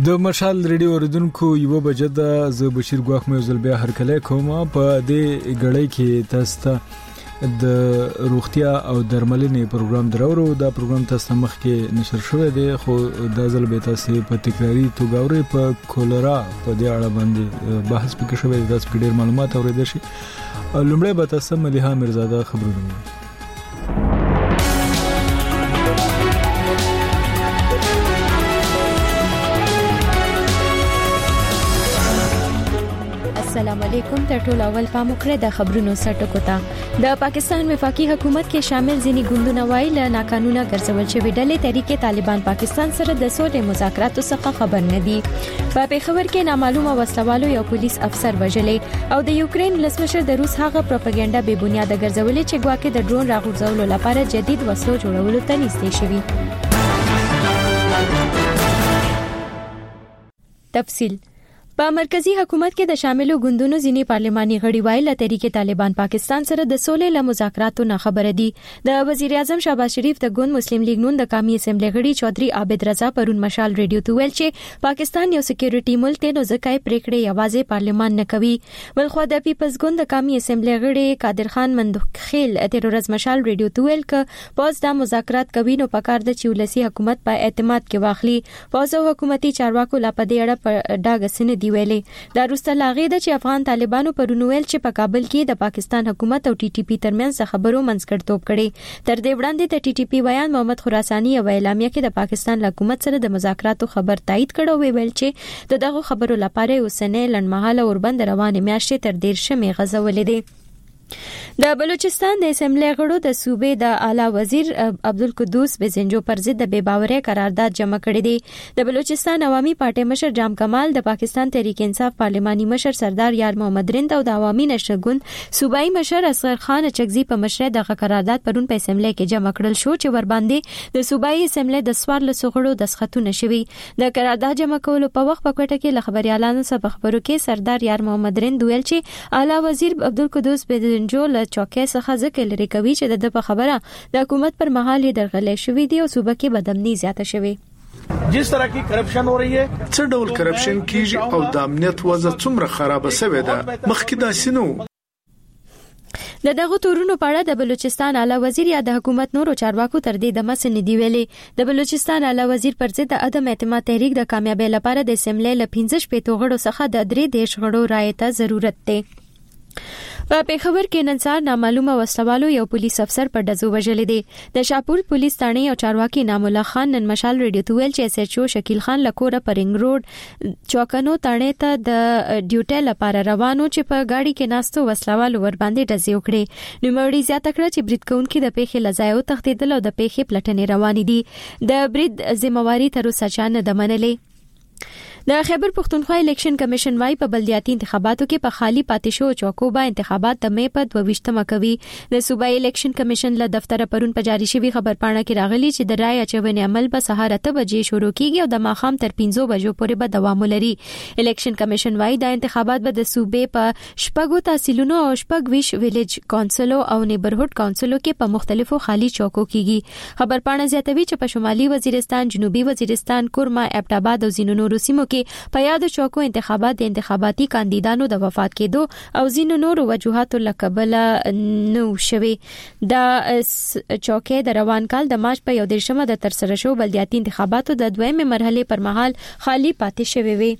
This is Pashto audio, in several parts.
د مشال ریډیو اوریدونکو یو بجد ز بشیر ګواخ مې زل بیا هر کله کوم په دې غړې کې تاسو ته د روغتیا او درملنې پروګرام درورو دا پروګرام تاسو مخ کې نشر شوی دی خو د ځل به تاسو په تکراری توګه په کولرا په دې اړه باندې بحث وکړو شوی تاسو ډیر معلومات اوریدل شي لومړی به تاسو مليها مرزاده خبرونه السلام علیکم تر ټولو اول پام وکړئ د خبرونو سرټکو ته د پاکستان وفاقي حکومت کې شامل ځینی ګوندونه وایي له ناقانونه ګرځول شوی ډلې طریقې طالبان پاکستان سره د سولې مذاکراتو څخه خبر نه دي په پیښور کې نامعلومه وسلوالو یو پولیس افسر وژلې او د یوکرين ولسمشر د روس هغه پروپاګاندا به بنیاد ګرځولې چې ګواکې د ډرون راغورځولو لپاره جدید وسلو جوړولو ته نږدې شوی تفصیل په مرکزی حکومت کې د شاملو ګوندونو ځینی پارلماني غړي وایي له طریقې طالبان پاکستان سره د سولې له مذاکراتو نه خبره دي د وزیر اعظم شهباز شریف د ګوند مسلم لیگ نون د قومي اسمبلی غړي چودري عابد رضا پرون مشال ریډیو ته ویل چې پاکستان یو سکیورټي ملک دی نو ځکه پریکړې یوازې پارلمان نه کوي بلخو د پیپلز ګوند د قومي اسمبلی غړي قادر خان مندخیل تیرورز مشال ریډیو ته ویل ک پوز د مذاکرات کوي نو پکار د چولسی حکومت په اعتماد کې واخلي پوز او حکومتي چارواکو لا په دې اړه په ډاګسنه دی ویلې دا روسته لاغې د چې افغان طالبانو پرونویل چې په کابل کې د پاکستان حکومت او ټي ټي پی ترمنځ خبرو منځګړیتوب کړي تر دې وړاندې د ټي ټي پی ویان محمد خراساني او اعلامیه کې د پاکستان حکومت سره د مذاکراتو خبر تایید کړو ویل چې دغه خبرو لپاره اوسنۍ لنډمحاله اوربند روانه میاشتې تر 13 غزولې دي د بلوچستان د اسمبلی غړو د صوبې د اعلی وزیر عبدالقدوس بزنجو پر ضد د بے باورۍ قرارداد جمع کړی دی د بلوچستان عوامي پارټي مشر جام کمال د پاکستان تحریک انصاف پارلماني مشر سردار یار محمد رند او د عوامي نشر ګوند صوبایي مشر اصغر خان چغزي په مشرۍ د قرارداد پرون په اسمبلی کې جمع کړل شو چې ور باندې د صوبایي اسمبلی د 14 غړو دسخطونه شوي د قرارداد جمع کولو په وخت په کوټه کې خبريالانو سره خبرو کې سردار یار محمد رند ویل چې اعلی وزیر عبدالقدوس بزنجو له چوکۍ څخه ځکه لري کوي چې د په خبره د حکومت پر مهال یې درغلې شوې دي او صوبه کې بدامني زیاته شوې जिस तरह की करप्शन हो रही है څه ډول کرپشن کیږي او د امنیت وضع څومره خراب شوې ده مخکې داسې نو د دغه تورونو په اړه د بلوچستان اعلی وزیر یا د حکومت نورو چارواکو تر دې د مسن دی ویلي د بلوچستان اعلی وزیر پر ضد د عدم اعتماد تحریک د کامیابی لپاره د اسمبلی ل 15 غړو څخه د 3 غړو رائے ته ضرورت دی په پیښور کې نن سهار نامعلومه وسلوالو یو پولیس افسر په ډزو وژل دي د شاپور پولیس ثانې او چارواکي نام الله خان نن مشال ریډیو ته ویل چې اس ایچ او شکیل خان لکوره پرنګ روډ چوکنو تانه ته د ډیوټي لپاره روانو چې په گاډي کې ناستو وسلوالو ور باندې ډزې وکړي نو مړی زیاته کړه چې برید کوونکي د پیښې لزایو تختیدل او د پیښې پلټنې روانې دي د برید ذمہواری تر اوسه چا نه د منلې د خیبر پختونخوا الیکشن کمیشن وايي په بلدیاتي انتخاباتو کې په خالی پاتې شو چوکو با انتخابات د مې په 22مه کوي د صوبایي الیکشن کمیشن له دفتر پرون په جاری شوی خبر پاڼه کې راغلی چې د رای اچونې عمل به سهار 8 بجې شروع کیږي او د ماخام تر 5 بجو پورې به دوام لري الیکشن کمیشن وايي د انتخابات به د صوبې په شپږو تحصیلونو او شپږ ویش ویلیج کونسلو او نیبرهوډ کونسلو کې په مختلفو خالی چوکو کیږي خبر پاڼه زیاتوي چې په شمالي وزیرستان جنوبي وزیرستان کورما ابټاباد او زینو نورو سیمو کې په یاد چوکو انتخابات د انتخاباتي کاندیدانو د وفات کېدو او ځینو نورو وجوهاتو لکبل نو شوي د چوکې د روان کال د مارچ په 11مه د ترسره شو بلدیاتي انتخاباتو د دویمه مرحله پر مهال خالی پاتې شوي وي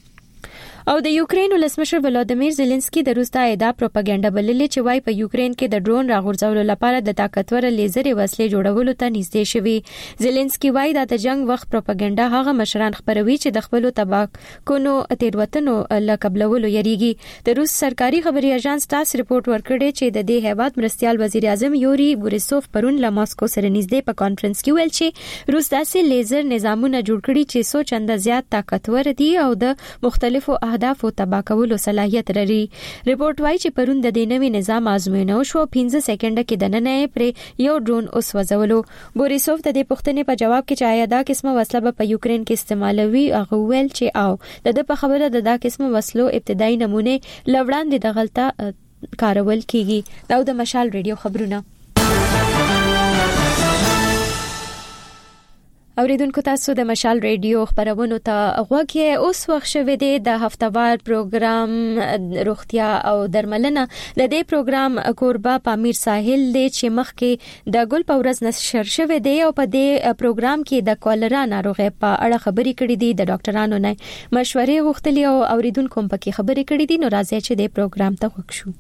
او د یوکرين ولسمشر ولادیمیر زيلنسکي د روس د اعدا پروپاګاندا بللې چې وايي په یوکرين کې د ډرون راغورځولو لپاره د طاقتور لیزر وسلې جوړولو ته نږدې شوی زيلنسکي وايي د جنگ وخت پروپاګاندا هغه مشران خبروي چې د خپل تباکونو تیروتنو لقبلولو یریږي د روس سرکاري خبري اژانس تاس ریپورت ورکړی چې د دې هیواد مرستيال وزیر اعظم یوري بوریسوف پرون له ماسکو سره نږدې په کانفرنس کې ویل چې روس داسې لیزر نظامونه جوړ کړي چې څو چنده زیات طاقتور دي او د مختلفو اهدافو تبا کولو صلاحیت لري ریپورت وايي چې پرون د دې نوي نظام آزموینه شو 15 سکند کې د نن پر یو ډرون اوس وځولو بوریسوف د دې پوښتنې په جواب کې چې آیا دا قسمه وسله په یوکرين کې استعمالوي هغه ویل چې او د په خبره د دا قسمه وسلو ابتدایي نمونه لوړاندې د غلطه کارول کیږي دا د مشال ریډیو خبرونه اوریدونکو تاسو د مشال ریډیو خبرونو ته غوږی اوس وخت شوه د هفتوار پروګرام روغتیا او درملنه د دې پروګرام کوربه پامیر ساحل دی چې مخکې د ګل پورز نشر شوه دی او په دې پروګرام کې د کولرا ناروغي په اړه خبرې کړې دي د ډاکټرانو نه مشورې غوښتلې او اوریدونکو هم پکې خبرې کړې دي نو راځي چې د پروګرام ته وښو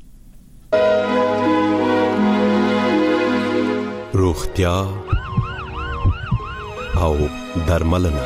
روغتیا او درملنه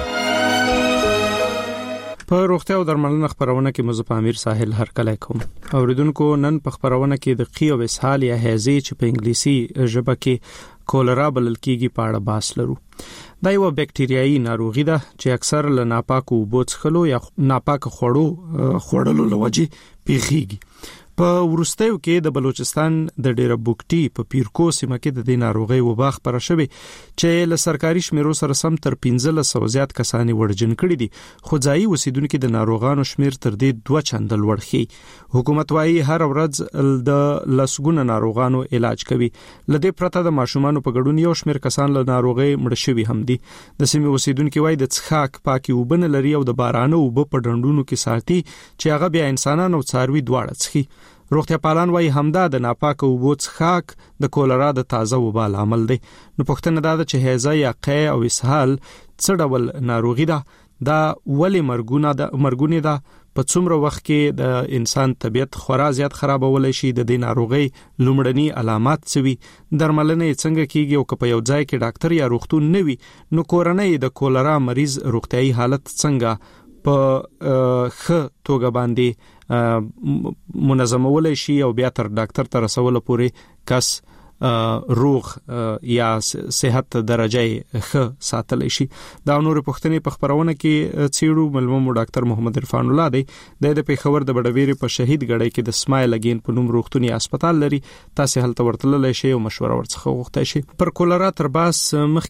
په روغتیا او درملنه خبرونه کې مزه پامیر ساحل هر کله کوم اوریدونکو نن په خبرونه کې د قی او اسهال یا هیزي چې په انګلیسي ژبه کې کولرا بلل کېږي په اړه بحث لرو دا یو بکټریايي ناروغي ده چې اکثر له ناپاکو اوبو څخه یا ناپاک خوړلو لوجې پیښیږي په ورستیو کې د بلوچستان د ډیره بوکټي په پیرکو سیمه کې د دې ناروغي وبا خبره شوه چې له سرکاري شمیرو سره سم تر 1500 زیات کسانی ورجن کړي دي خو ځایي اوسیدونکو د ناروغانو شمیر تر دې 2 چنده لوړ خي حکومت وايي هر ورځ د لسګونه ناروغانو علاج کوي لدې پرته د ماشومان په ګډون یو شمیر کسان له ناروغي مړ شوي هم دي د سیمه اوسیدونکو وايي د څښاک پاکي وبنه لري او د بارانو وب په ډنډونو کې ساتي چې هغه بیا انسانانو څاروي دواړه څخي روغتیا پالان وايي همدا د ناپاک اوبو څښاک د کولرا د تازه وبا عامل دی نو پښتنه دا چې هیزه یا قی او اسهال څه ډول ناروغي ده دا ولی مرګونه ده په څومره وخت کې د انسان طبيعت خورا زیات خرابولای شي د دې ناروغي لومړني علامات څوي درملنه څنګه کیږي او په یو ځای کې ډاکټر یا روغتون نوي نو کورنۍ د کولرا مریض روغتيایي حالت څنګه په خ توګه باندې منظمول شي او بیا تر ډاکټر ته رسول پورې کس روغ یا صحت درجه خ ساتل شي دا نور پښتنې په خبرونه کې چیرو ملمو ډاکټر محمد عرفان الله دی د پیښور د بډویری په شهید غړی کې د سمایل اگین په نوم روغتونی هسپتال لري تاسو هلته ورتللی شئ او مشوره ورڅخه غوښتئ شئ پر کولرا تر باس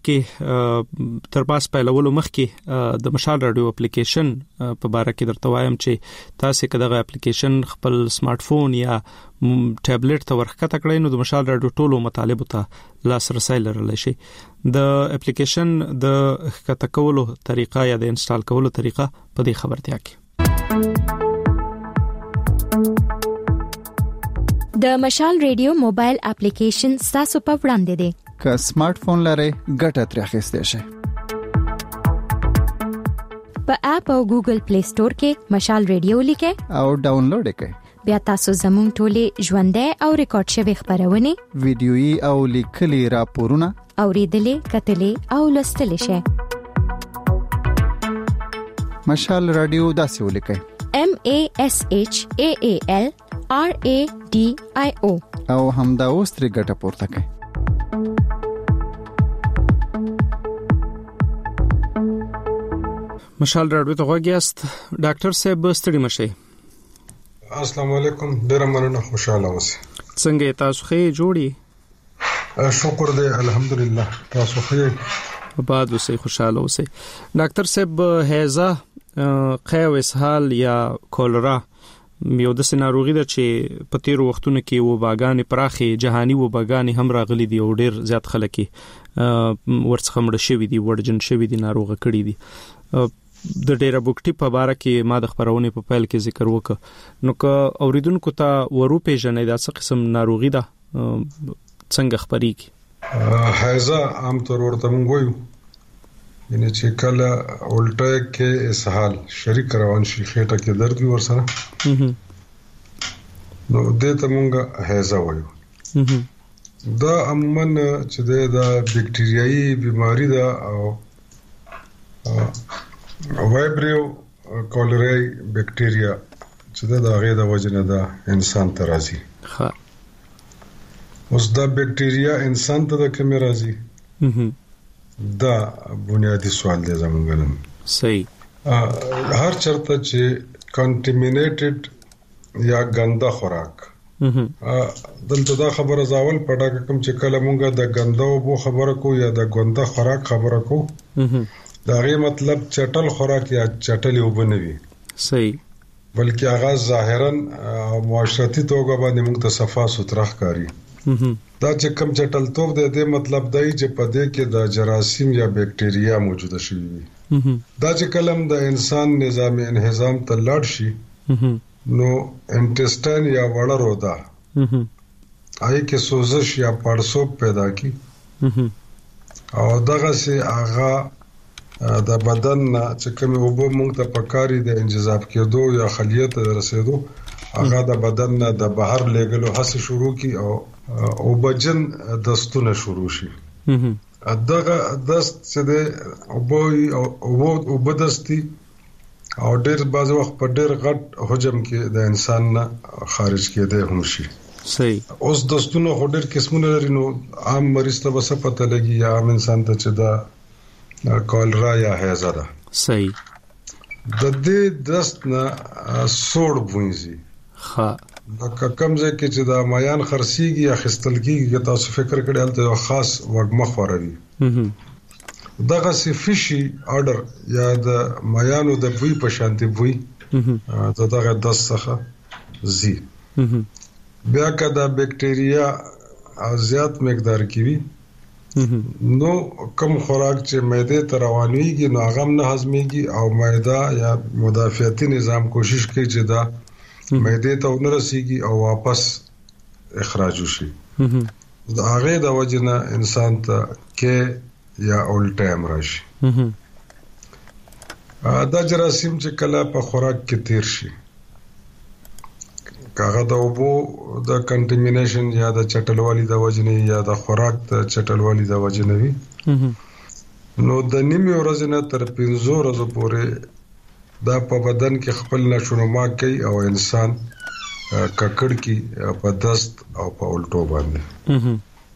پیلولو مخکې د مشال رادیو اپلیکیشن په باره کې درته وایم چې تاسو کداغه اپلیکیشن خپل سمارټ فون یا ټابلیټ ته ورخته کړئ نو د مشال رادیو ټولو مطالب ته لاسرسي لرلی شي د اپلیکیشن د ښکته کولو طریقه یا د انسټال کولو طریقه په دې خبرتیا کې د مشال رادیو موبایل اپلیکیشن تاسو په وړاندې دی که سمارټ فون لرئ ګټه ترې اخیستئ شئ په اپ او ګوګل پلی سٹور کې مشال رادیو لیکئ او ډاونلوډ کړئ بیا تاسو زموږ ټولې ژوندۍ او ریکارډ شوی خبرونه ویډیويي او لیکلي راپورونه اوریدلې کتلې او لوستلې شئ مشال رادیو داسې ولیکئ MASHAALRADIO او همدا اوس ترې ګټه پورته کړئ مشال رادیو ته غوږیاست ډاکټر صاحب ستړي مشئ السلام علیکم ډیر مننه خوشاله اوسئ څنګه تاسو ښه جوړی شکر دې الحمدلله تاسو ښه بعد اوسئ خوشاله اوسئ ډاکټر صاحب هیزه قی او اسهال یا کولرا یو د ناروغي ده چې په تیر وختونو کې وباګانې پراخي جهاني وباګانې هم راغلي دي او ډیر زیات خلک ورڅخه مړ شوي دي ورجن شوي دي ناروغه کړي دي د ډیره بوکټي په باره کې ما د خبرونه په پیل کې ذکر وکړ نو که اوریدونکو ته ورو پیژنې دا څه قسم ناروغي ده څنګه خبريږي هیزه عام طور ورته موږ وایو یعنی چې کله الټه کې اسهال شریک روان شي خېټه کې درد ورسره نو دې ته موږ هیزه وایو دا عموما چې دا بکټریايي بیماری ده او وایبریو کولرای بکټریا چې دا غي د وجنه ده انسان ته راځي ها اوس دا بکټریا انسان ته د کوم راځي دا بنیادی سوال دی زموږ نن صحیح هر چرته چې کنټامینیټډ یا ګنده خوراک دلته دا خبره زاول پټه کوم چې کله مونږه د ګنده او خبره کو یا د ګنده خوراک خبره کو دا غي مطلب چټل خوراک یا چټلې وبنوي صحیح بلکې هغه ظاهرا معاشرتي توګه باندې موږ ته صفا سوتره ښکاری دا چې کوم چټلتوب دی د مطلب دی چې په دې کې د جراثیم یا بکټریا موجوده شي دا چې کلم د انسان نظام انهضام ته لاړ شي نو انټسټاین یا وړه رودا آی کې سوزش یا پړسوب پیدا کی او دغه سي هغه د بدن چې کوم وبو موږ ته پکاري د انجذاب کېدو یا خلیت ته رسیدو هغه د بدن نه د بهر لګلو هڅه شروع کی او بجن دستونه شروع شي دغه دست چې د او بدستی او ډېر باز وخت په ډېر غټ حجم کې د انسان نه خارج کېده هم شي صحیح اوس دستونه هډر قسمونه لري نو عام مریض ته وسه پته لګي یا عام انسان ته چې دا کولرا یا هیزه ده صحیح د دې دست نه سوړ بوینځي ها دا کمزې کې چې دا مایان خرسيږي یا خستل کېږي تاسو فکر کړئ هلته یو خاص وګمه خوروي دغه سفیشي اورډر یا د مایانو د بوی په شانتي بوی دغه دست څخه زی بیا کدا بکټریا زیات مقدار کې وي نو کوم خوراک چې معده ته روانيږي نو هغه نه هضميږي او معده یا مدافعتي نظام کوشش کوي چې دا معده ته ورسیږي او واپس اخراج وشي دا هغه د وجنه انسان ته کې یا الټایم راشي دا جراثیم چې کله په خوراک کې تیر شي کاغه د اوبو د کنټامینیشن یا د چټلوالي د وجنه یا د خوراک د چټلوالي د وجنه وي نو د نیمه ورځې نه تر 15 ورځې پورې دا په بدن کې خپل نشونما کوي او انسان ککړ کی په دست او په الټو باندې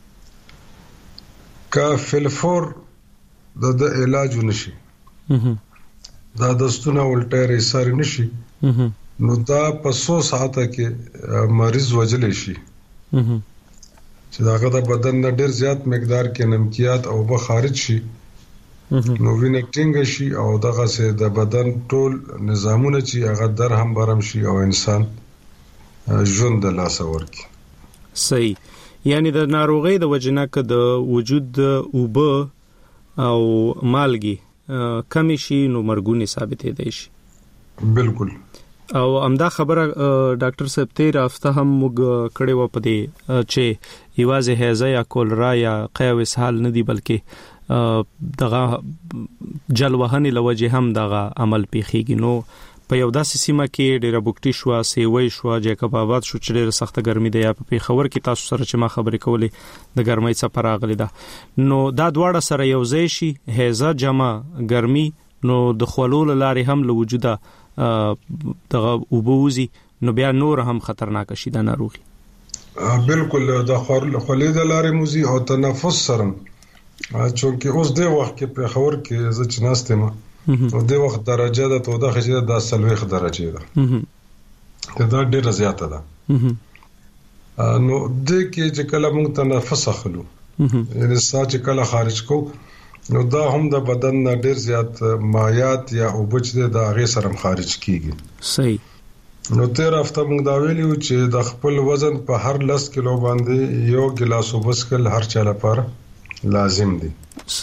کا فلفور د علاج نشي دا دستونه الټه رسار نشي نو دا په 100 ساعته کې مریض وجل شي چې داغه د بدن نه ډیر زیات مقدار کې نمکيات او به خارج شي نو وینه ټینګ شي او دغه سه د بدن ټول نظامونه چې هغه در هم برم شي او انسان ژوند د لاس ورکی صحیح یعنی د ناروغي د وجنه ک د وجود اوبه او مالګي کمی شي نو مرګونی ثابتې دي شي بالکل او امدا خبره ډاکټر صاحب تیر هفته هم موږ کړي و پدې چې ایوازه هیزه یا کولرا یا قیو اسهال نه دی بلکې دغه جلوهنه لوجه هم دغه عمل پیخیږي نو په یو داسې سیمه کې ډیره بوکټي شو سیوي شو جیکب آباد شو چې ډیره سخته ګرمي ده یا په خبر کې تاسو سره چې ما خبرې کولې د ګرمۍ څخه پراغلی ده نو دا دواړه سره یو ځای شي هیزه جمع ګرمي نو د خلول لارې هم له وجوده دغه وبوزي نو بیا نور هم خطرناک شي د ناروغي بالکل د خلې د لارې موزي او تنفس سره چونکه اوس د وخت کې په خبر کې ز چناستم او د وخت درجه د توده خجه د سلويخ درجه ده دا ډیره زیاته ده نو د کې چې کله موږ تنفس اخلو یعنی ساج کله خارج کو نو دا هم د بدن نه ډیر زیات مایات یا اوبچ د هغه سره خارج کیږي صحیح نو تیر هفته موږ دا ویلو چې د خپل وزن په هر 10 کیلو باندې یو ګلاس وبسکل هر چا لپاره لازم دي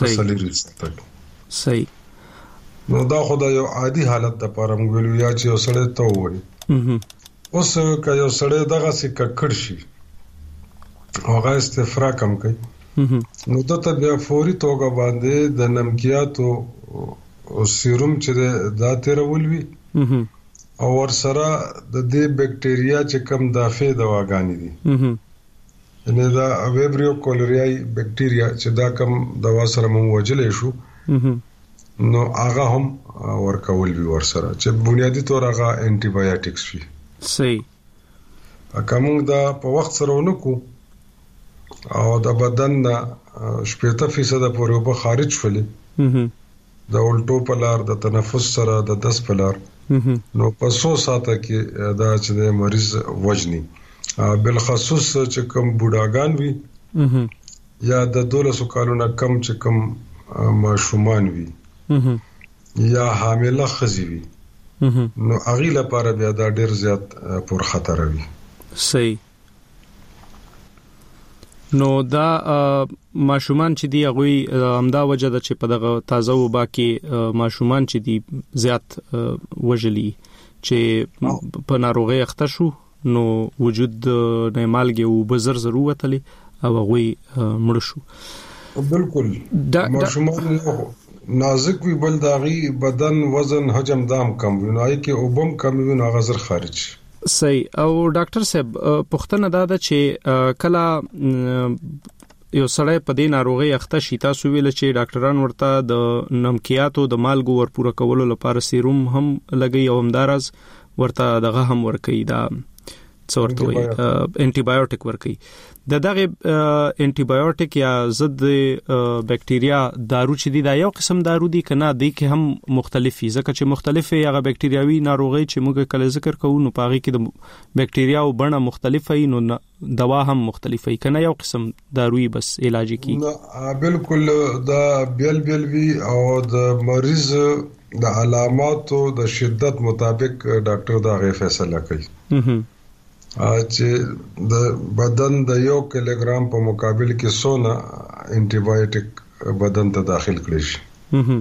صحیح نو دا خدای یو عادي حالت د لپاره موږ ویلو یا چې وسړی ته وایي اوس که یو سړی دغه سي ککړ شي هغه استفراغ کم کوي نو دته بیا فوري توګه باندې د نمکياتو او سیروم چې دا تیرول وی او ور سره د دې بکټریا چې کم دافع دواګانی دي یعنی دا ویبریو کولریای بکټریا چې دا کم دوا سره مو وجلې شو نو هغه هم ورکول وی ور سره چې بنیادی تور هغه انټي بایوټکس وی صحیح کوم دا په وخت سره ونکو او د بدن نه 80% پورې وب خارج شولې د الټو په لار د تنفس سره د 10 په لار نو په 100 ساعته کې دا چې د مریض وجني بالخصوص چې کوم بوډاګان وي یا د 12 کالونو کم چې کوم ماشومان وي یا حامله خزي وي نو اغي لپاره بیا دا ډیر زیات پر خطر وي صحیح نو دا ماشومان چې دی هغه همدا وجه ده چې په دغه تازه وبا کې ماشومان چې دی زیات وجلی چې په ناروغي اخته شو نو وجود نه مالګي او بزر ضرورتلی او هغه مړ شو بالکل ماشومان نازک وی بل داغي بدن وزن حجم دام کم وي نو اي کې وبم کم وي نو غزر خارج صحیح. او ډاکټر صاحب پوښتنه دا ده چې کله یو سړی په دې ناروغي اخته شي تاسو ویل چې ډاکټران ورته د نمکياتو د مالګو ورپوره کولو لپاره سیروم هم لګي او همدارز ورته دغه هم ورکي دا څورته وي انټي بایوټیک ورکي دغه انټي بایوټیک یا ضد بکټیریا دارو چې دی دا یو قسم دارو دی کنه دی کې هم مختلفي ځکه چې مختلفه هغه بکټریاوي ناروغي چې موږ کله ذکر کوو نو پاغي کې د بکټریا او بڼه مختلفه نو دوا هم مختلفه کنه یو قسم داروي بس علاج کی بالکل دا بیل وی او د مریض د علاماتو د شدت مطابق ډاکټر دا غي فیصله کوي چې د بدن د 1 کیلوګرام په مقابل کې 100 انټي بایوټیک بدن ته داخل کړي شي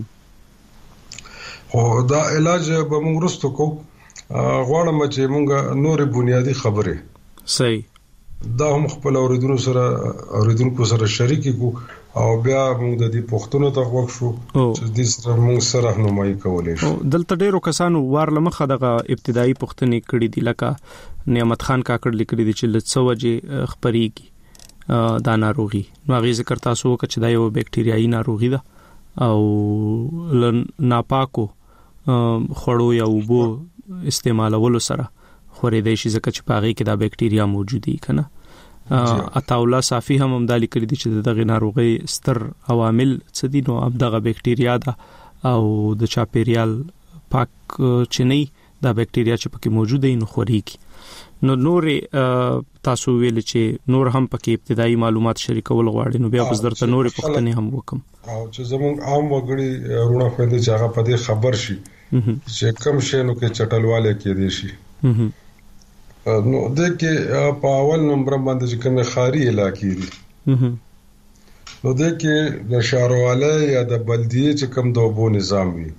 او دا علاج به موږ رستو کو غواړم چې موږ نور بنیادی خبره صحیح دا هم خپل اوریدونکو سره شریک کو او بیا موږ د دې پښتنو ته وښو چې د سره موږ سره راهنمایي کولای شو دلته ډیرو کسانو وارلمخه دغه ابتدایي پښتنې کړي دي لکه نعمت خان کاکړ لیکلي دي چې لڅ وجه خبريږي دا ناروغي نو هغه ذکر تاسو وکړه چې دا یو بکټریايي ناروغي ده او ناپاکو خړو یا وبو استعمالولو سره خورېدای شي ځکه چې پاغي کې دا بکټریا موجودي کنه اتاولا صافي هم دالي کړی دي چې دغه ناروغي ستر عوامل څه دي نو دغه بکټریا ده او د چاپیریال پاک چني دا بکټریا چې پکې موجوده نو خوريږي نو نور تاسو ویل چې نور هم پکې ابتدایي معلومات شریکول غواړي نو بیا بس درته نور پوښتنې هم وکم او چې زموږ عام وګړي رونه خويندې چې هغه په دې خبر شي چې کم شي نو کې چټلواله کې دي شي نو د کې په اول نمبر باندې چې کومه خاري علاقې دي نو د کې د شهرواله یا د بلدیه چې کوم د وبو نظام وي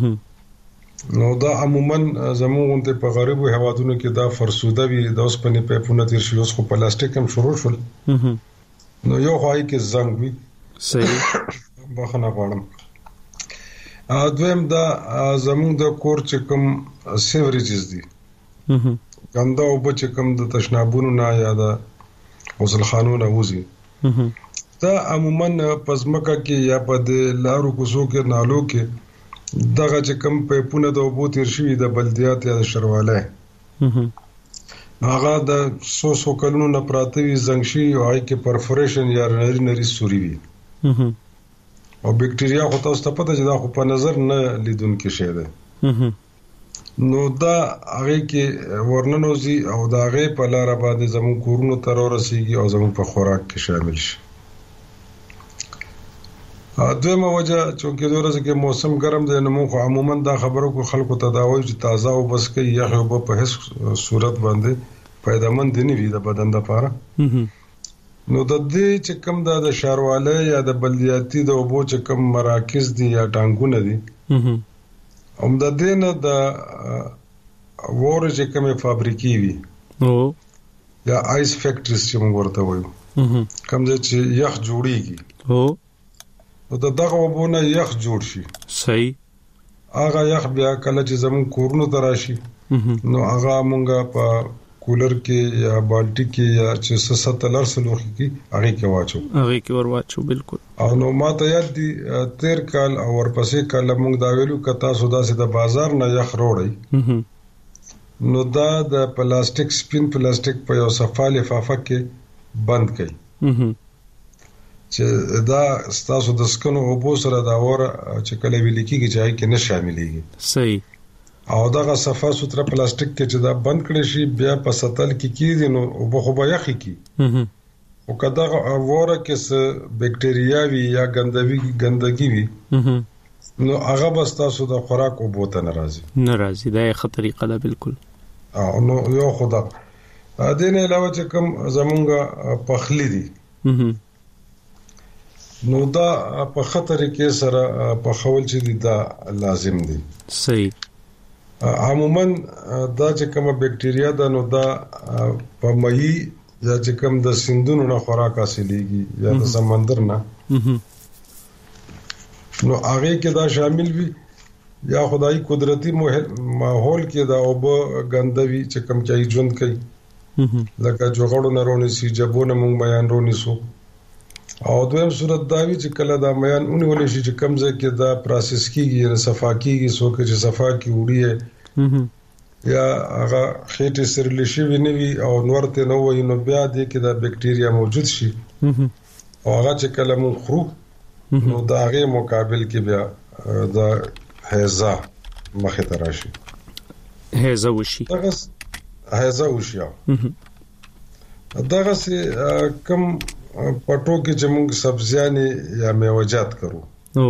نو دا عموما زموږ ته په غریبو هوادونو کې دا فرسوده وي د اوس په نه په پونه تیر شي اوس خو پلاستیک هم شروع شول نو یو هاي کې زنګ وي صحیح بخنه غواړم دویم دا زموږ د کور چې کوم سیوریجز دي ګنده او بچ کم د تشنابونو نه یا د غسل خانونو وځي دا عموما پزماکه کې یا په د لارو کوڅو کې نالو کې دغه چې کم په پونه د وبو تیر شوی د بلدیات یا د شرواله هغه د 100 کلونو نه پراته وي زنګشي او هاي کې پرفوریشن یا نری سوري وي او بکټریا خو تاسو ته پته چې دا خو په نظر نه لیدونکو شي ده نو دا هغه کې ورننوزي او دا هغه په لار باندې زمون کورونو تر ورسیږي او زمون په خوراک کې شامل شي دویمه وجه چې د ورځې کې موسم ګرم دی نو موږ عموما دا خبرو کو خلکو ته دا وایي چې تازه او بس کې یخ او په هیڅ صورت باندې پیدامند نه وي د بدن لپاره نو د دې چې کوم د شهرواله یا د بلدیاتي د وبو چې کوم مراکز دي یا ټانګونه دي هم د دینه د ورجه کومه فابریکي وي یا آیس فیکټریز چې موږ ورته وایو کوم چې یخ جوړیږي او دغه وبونه یخ جوړ شي صحیح هغه یخ بیا کله چې زمون کورونو تراشي نو هغه مونږه په کولر کې یا بالټي کې یا چې 70 سلوخي کې هغه کې واچو بالکل او نو ماته یاد دي 13 کال او ورپسې کال موږ دا ویلو کتا سودا سي د بازار نه یخ روړی نو دا د پلاستیک سپین پلاستیک په یو صفه لفافه کې بند کړي چې دا ستاسو د سکنو او بو سره دا وره چې کله ویل کېږي چې هغه کې نه شاملېږي صحیح او دغه صفه سوتره پلاستیک کې چې دا بند کړي شي بیا په سطل کې کیږي نو او بخو به یخي کی او کدا وره کې بکټریا وی یا ګندګي وی نو هغه بس تاسو د خوراک او بوته ناراضي دا یو طریقه ده بالکل او نو یو خدا دین علاوه چې کوم زمونږه پخلی دي نو دا په خطر کې سره په خول چې دا لازم دي. صحیح. عموما دا چې کومه بکټیریا ده نو دا په مې یا چې کوم د سیندونو نه خوراک حاصلېږي یا د سمندر نه نو هغه کې دا شامل وي یا خدای قدرتي ماحول کې دا او غندوي چې کوم چای ژوند کوي لکه جوړو نه رونی سي جبونه مونږ بیان رونی سو او دویم صورت دا وی چې کله دا بیان اونې شي چې کوم ځای کې دا پروسس کیږي یا صفا کیږي سو کې چې صفا کی وړي یا هغه خېټه سرلی شي ویني او نورته نو وي نو بیا دې کې دا بکټیریا موجود شي او هغه چې کله مونږ خورو نو دا هغه مقابل کې بیا دا هيزه مخه تراشي هيزه وشي دغه سي کم پټو کې چې موږ سبزیانې یا میوه‌جات کرو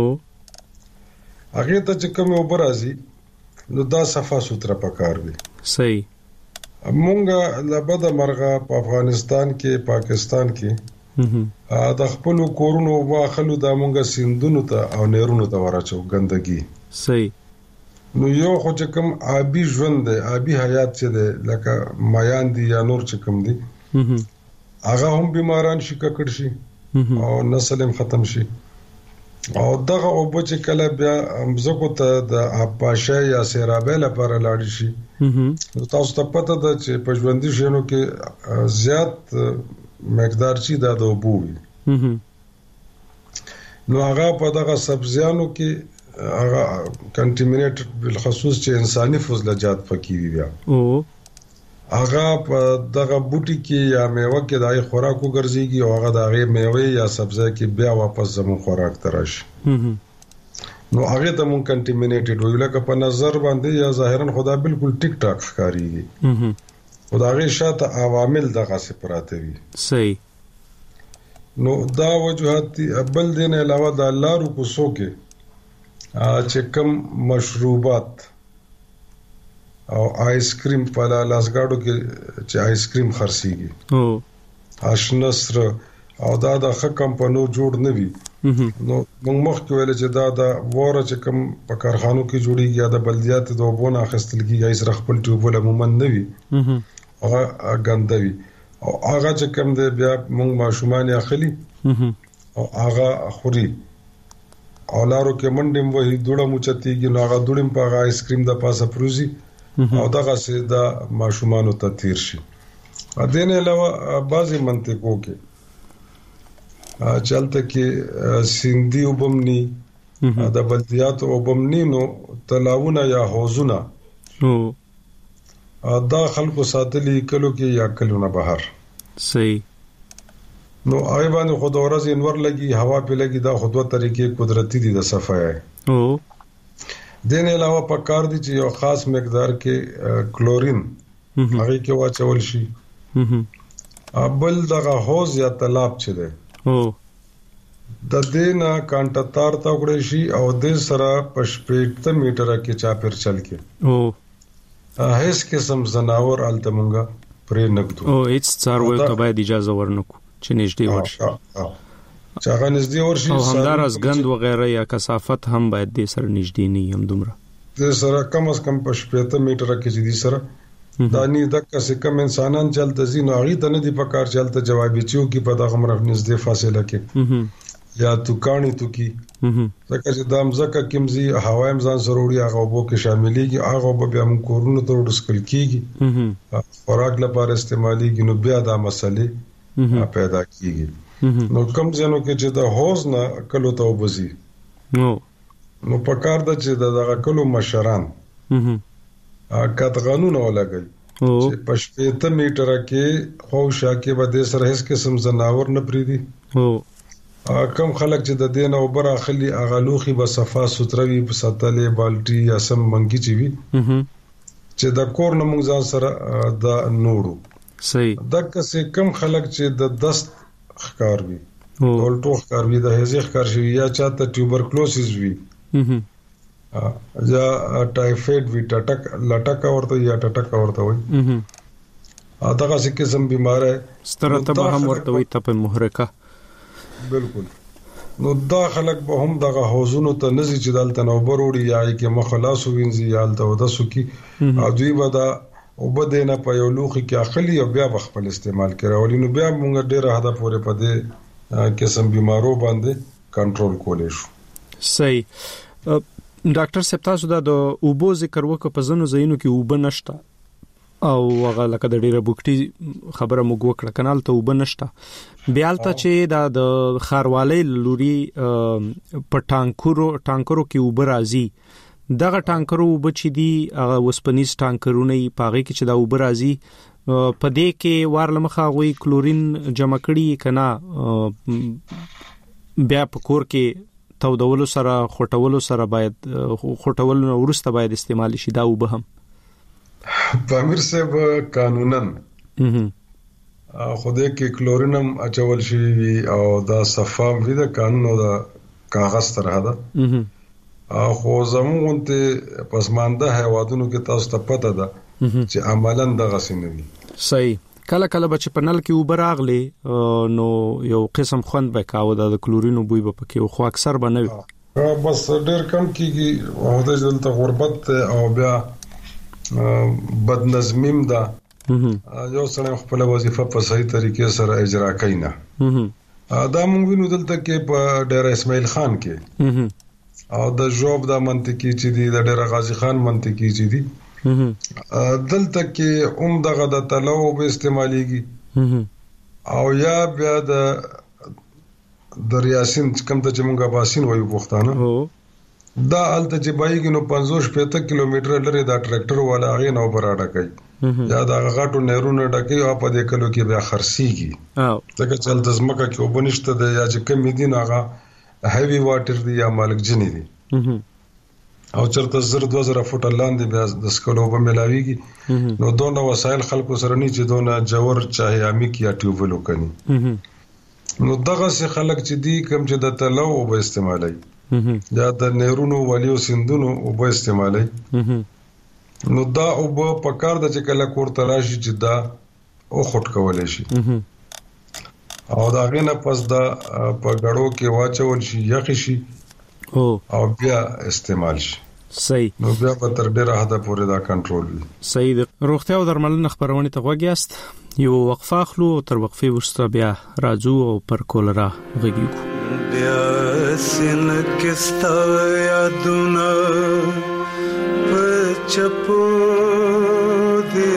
هغه ته چې کوم وبرازي نو دا صفه سوتره پکار وي. صحیح. موږ لبد مرغه په افغانستان کې پاکستان کې د خپل کورونو واخلو د موږ سیندونو ته او نهرونو ته ورچو ګندګي. صحیح. نو یو خو چې کوم آبی ژوند دی آبی حیات چې دی لکه مایان دي یا نور چې کوم دي هغه هم بیماران شي ککړ شي او نسل هم ختم شي او دغه او چې کله بیا مزکو ته د اپاشه یا سیرابه لپاره لاړ شي نو تاسو ته پته ده چې په ژوندۍ شنو کې زیات مقدار چی د اوبو وي نو هغه په دغه سبزیانو کې هغه کنټامینیټډ بالخصوص چې انساني فضلجات پکې وي بیا هغه په دغه بوټي کې یا میوه کې دای خوراکو ګرځيږي او هغه دغه میوه یا سبزی کې بیا واپس زمون خوراک تراشي نو هغه ته مون کنټامینیټډ وي لکه په نظر باندې یا ظاهرا خدا بالکل ټیک ټاک ښکاریږي خدای شاته عوامل دغه سپراته وي. صحیح. نو دا وجوهات بل دین علاوه د لارو کوسو کې چې کوم مشروبات او آیس کریم په لاسګاډو کې چې آیس کریم خرڅيږي آشنسر او دا د حکم په نو جوړ نه وي نو موږ مخکې ویل چې دا د وره چې کوم په کارخانو کې جوړیږي یا د بلدیات د وبونه اخستل کیږي ایس رخپل ټیوبل عموما نه وي هغه ګندوي او هغه چې کوم دی بیا موږ ماشومان اخلي او هغه خوري او لارو کې منډم وې دوړه موچتيږي نو هغه دوړم په آیس کریم د پاسه پروزي او دغه سي دا ماشومان ته تیر شي. ا دې نه علاوه بعضي منطقو کې چلته کې سیندي وبمني د بلدیات وبمني نو تلاونه یا حوضونه دا خلکو ساتلي کلو کې یا کلونه بهر. صحیح. نو آی باندې خود ورځ انور لګي هوا په لګي دا خودوه طریقې قدرتي دي د صفای دین علاوه په کار دي چې یو خاص مقدار کې کلورین هغه کې واچول شي بل دغه حوض یا تالاب چي دي د دینه کانټه تار تا وړي شي او د سره پښپېټ میټره کې چاپیر چل کې هیڅ قسم زناور التمنګا پرې نګدو هیڅ څاروي ته باید اجازه ورنکو چې نږدې ورشي چې هغه نږدې ورشي او همدارس غند وغیرہ یا کثافت هم باید د سره نږدې نه یم دومره د سره کم از کم په 70 میټره کې دي سره دانی دغه څه کم انسانان چلته زی نو غي ته نه دی په کار چلته جوابي چیو کې په دغه مرغ نږدې فاصله کې یا تو کانی تو کی ځکه چې دام زکه کمزي هوایم ځان ضروري هغه وبو کې شاملېږي هغه وب بیا موږ کورونو ته ورسکل کیږي خوراک لپاره استعماليږي نو بیا دا مسلې پیدا کیږي نو کوم ځنو کې چې د حوض نه کلو ته وبزي نو په کار د چې دغه کلو مشران کټ قانون ولګي چې په 70 میټره کې خوشا کې به د سره هیڅ قسم زناور نه پریدي کم خلک چې د دین او بر اخلي اغلوخي به صفا ستروي په ساتلې بالټي یا سم منګي چي وي چې د کور نه موږ ځان سره د نوړو. صحیح. دغه څه کم خلک چې د دست ښکار وي ولټو ښکار وي د هزي ښکار شي یا چاته ټیوبرکلوسیس وي یا ټایفاید وی لټک ورته یا ټټک ورته وي دغه څه قسم بیمار ہے سترته به هم ورته وي ته په محرکه بالکل. نو دا خلک به هم دغه حوزونو ته نزي چې دلته نو بروړي یا کې مخلاصو وینځي یا دلته ودسو کې او دوی به دا وبدنه په یو لوخي کې اخلي او بیا خپل استعمال کوي. ولینو بیا موږ ډیره هدا پورې پدې قسم بیمارو باندې کنټرول کولای شو. صحیح. ډاکټر صاحب تاسو دا د اوبو ذکر وکړ په ځینو ځایونو کې اوبه نشته او هغه لکه د ډیره بوکټي خبره موږ وکړه کنال ته اوبه نشته بیالته چې دا د خاروالي لوري په ټانکرو کې اوبه راځي دغه ټانکرو اوبه چې دي هغه وسپنیز ټانکرونه پاغي کې چې دا اوبه راځي په دې کې وارلمخه غوي کلورین جمع کړي کنا بیا په کور کې تودولو سره خټولو سره باید خټولو ورسته باید استعمال شي دا وبهم پامیر صاحب قانونن خوده کې کلورینم اچول شي او دا صفام وی دا قانون او دا کاغذ تر هدا خو زمونته پسمانده هیوادونو کې تاسو ته پته ده چې عملاً دغه سینوي. صحیح. کله کله بچ پنل کې وبراغلي نو یو قسم خوند به کاوه د کلورینو بوی به پکې خو اکثر بنوي بس ډېر کم کیږي او د دلته غربت او بیا بد نظمیم ده یو سره خپل وظیفه په صحیح طریقې سره اجرا کوي نه دا موږ وینو دلته کې په ډېر اسماعیل خان کې او د جوب د منطقي چې دی د ډېر غازی خان منطقي چې دی دلته کې دغه د تلو به استعماليږي او یا بیا د ریاسین کم ته چې مونږه باسین وایو پښتانه دا الته چې بایګي نو 550 کیلومتر لري دا ټریکټر والا هغه نو براډه کوي یا دا غاټو نهرونه ډکې او په دې کلو کې بیا خرسيږي ځکه چې د زمکه کې وبنشته د یا چې کم دي نه هغه هیوی واټر دی یا مالک جنې دی او چرته 2000 فوټ لاندې بیا د سکلو به ملاويږي نو دونه وسایل خلکو سره نه چې دونه جوور چاهي امي کې یا ټیوبل وکني نو دغه سه خلک چې دی کم چې د تلو او به استعمالي یا د نهرونو والیو سندونو او به استعمالي نو دا او په پکار د چې کله کور تراشي چې دا او خټ کولای شي او دا غنه پس دا په غړو کې واچول شي یخ شي او بیا استعمال شي. صحیح. نو بیا په تر ډیره حد پورې دا کنټرول وي. صحیح. روغتیا او درملنه خبرونه ته وګیاست یو وقفه اخلو تر وقفه وروسته بیا راځو او پر کولرا غږیږو. بیا سن کستا یادونه پچپو دې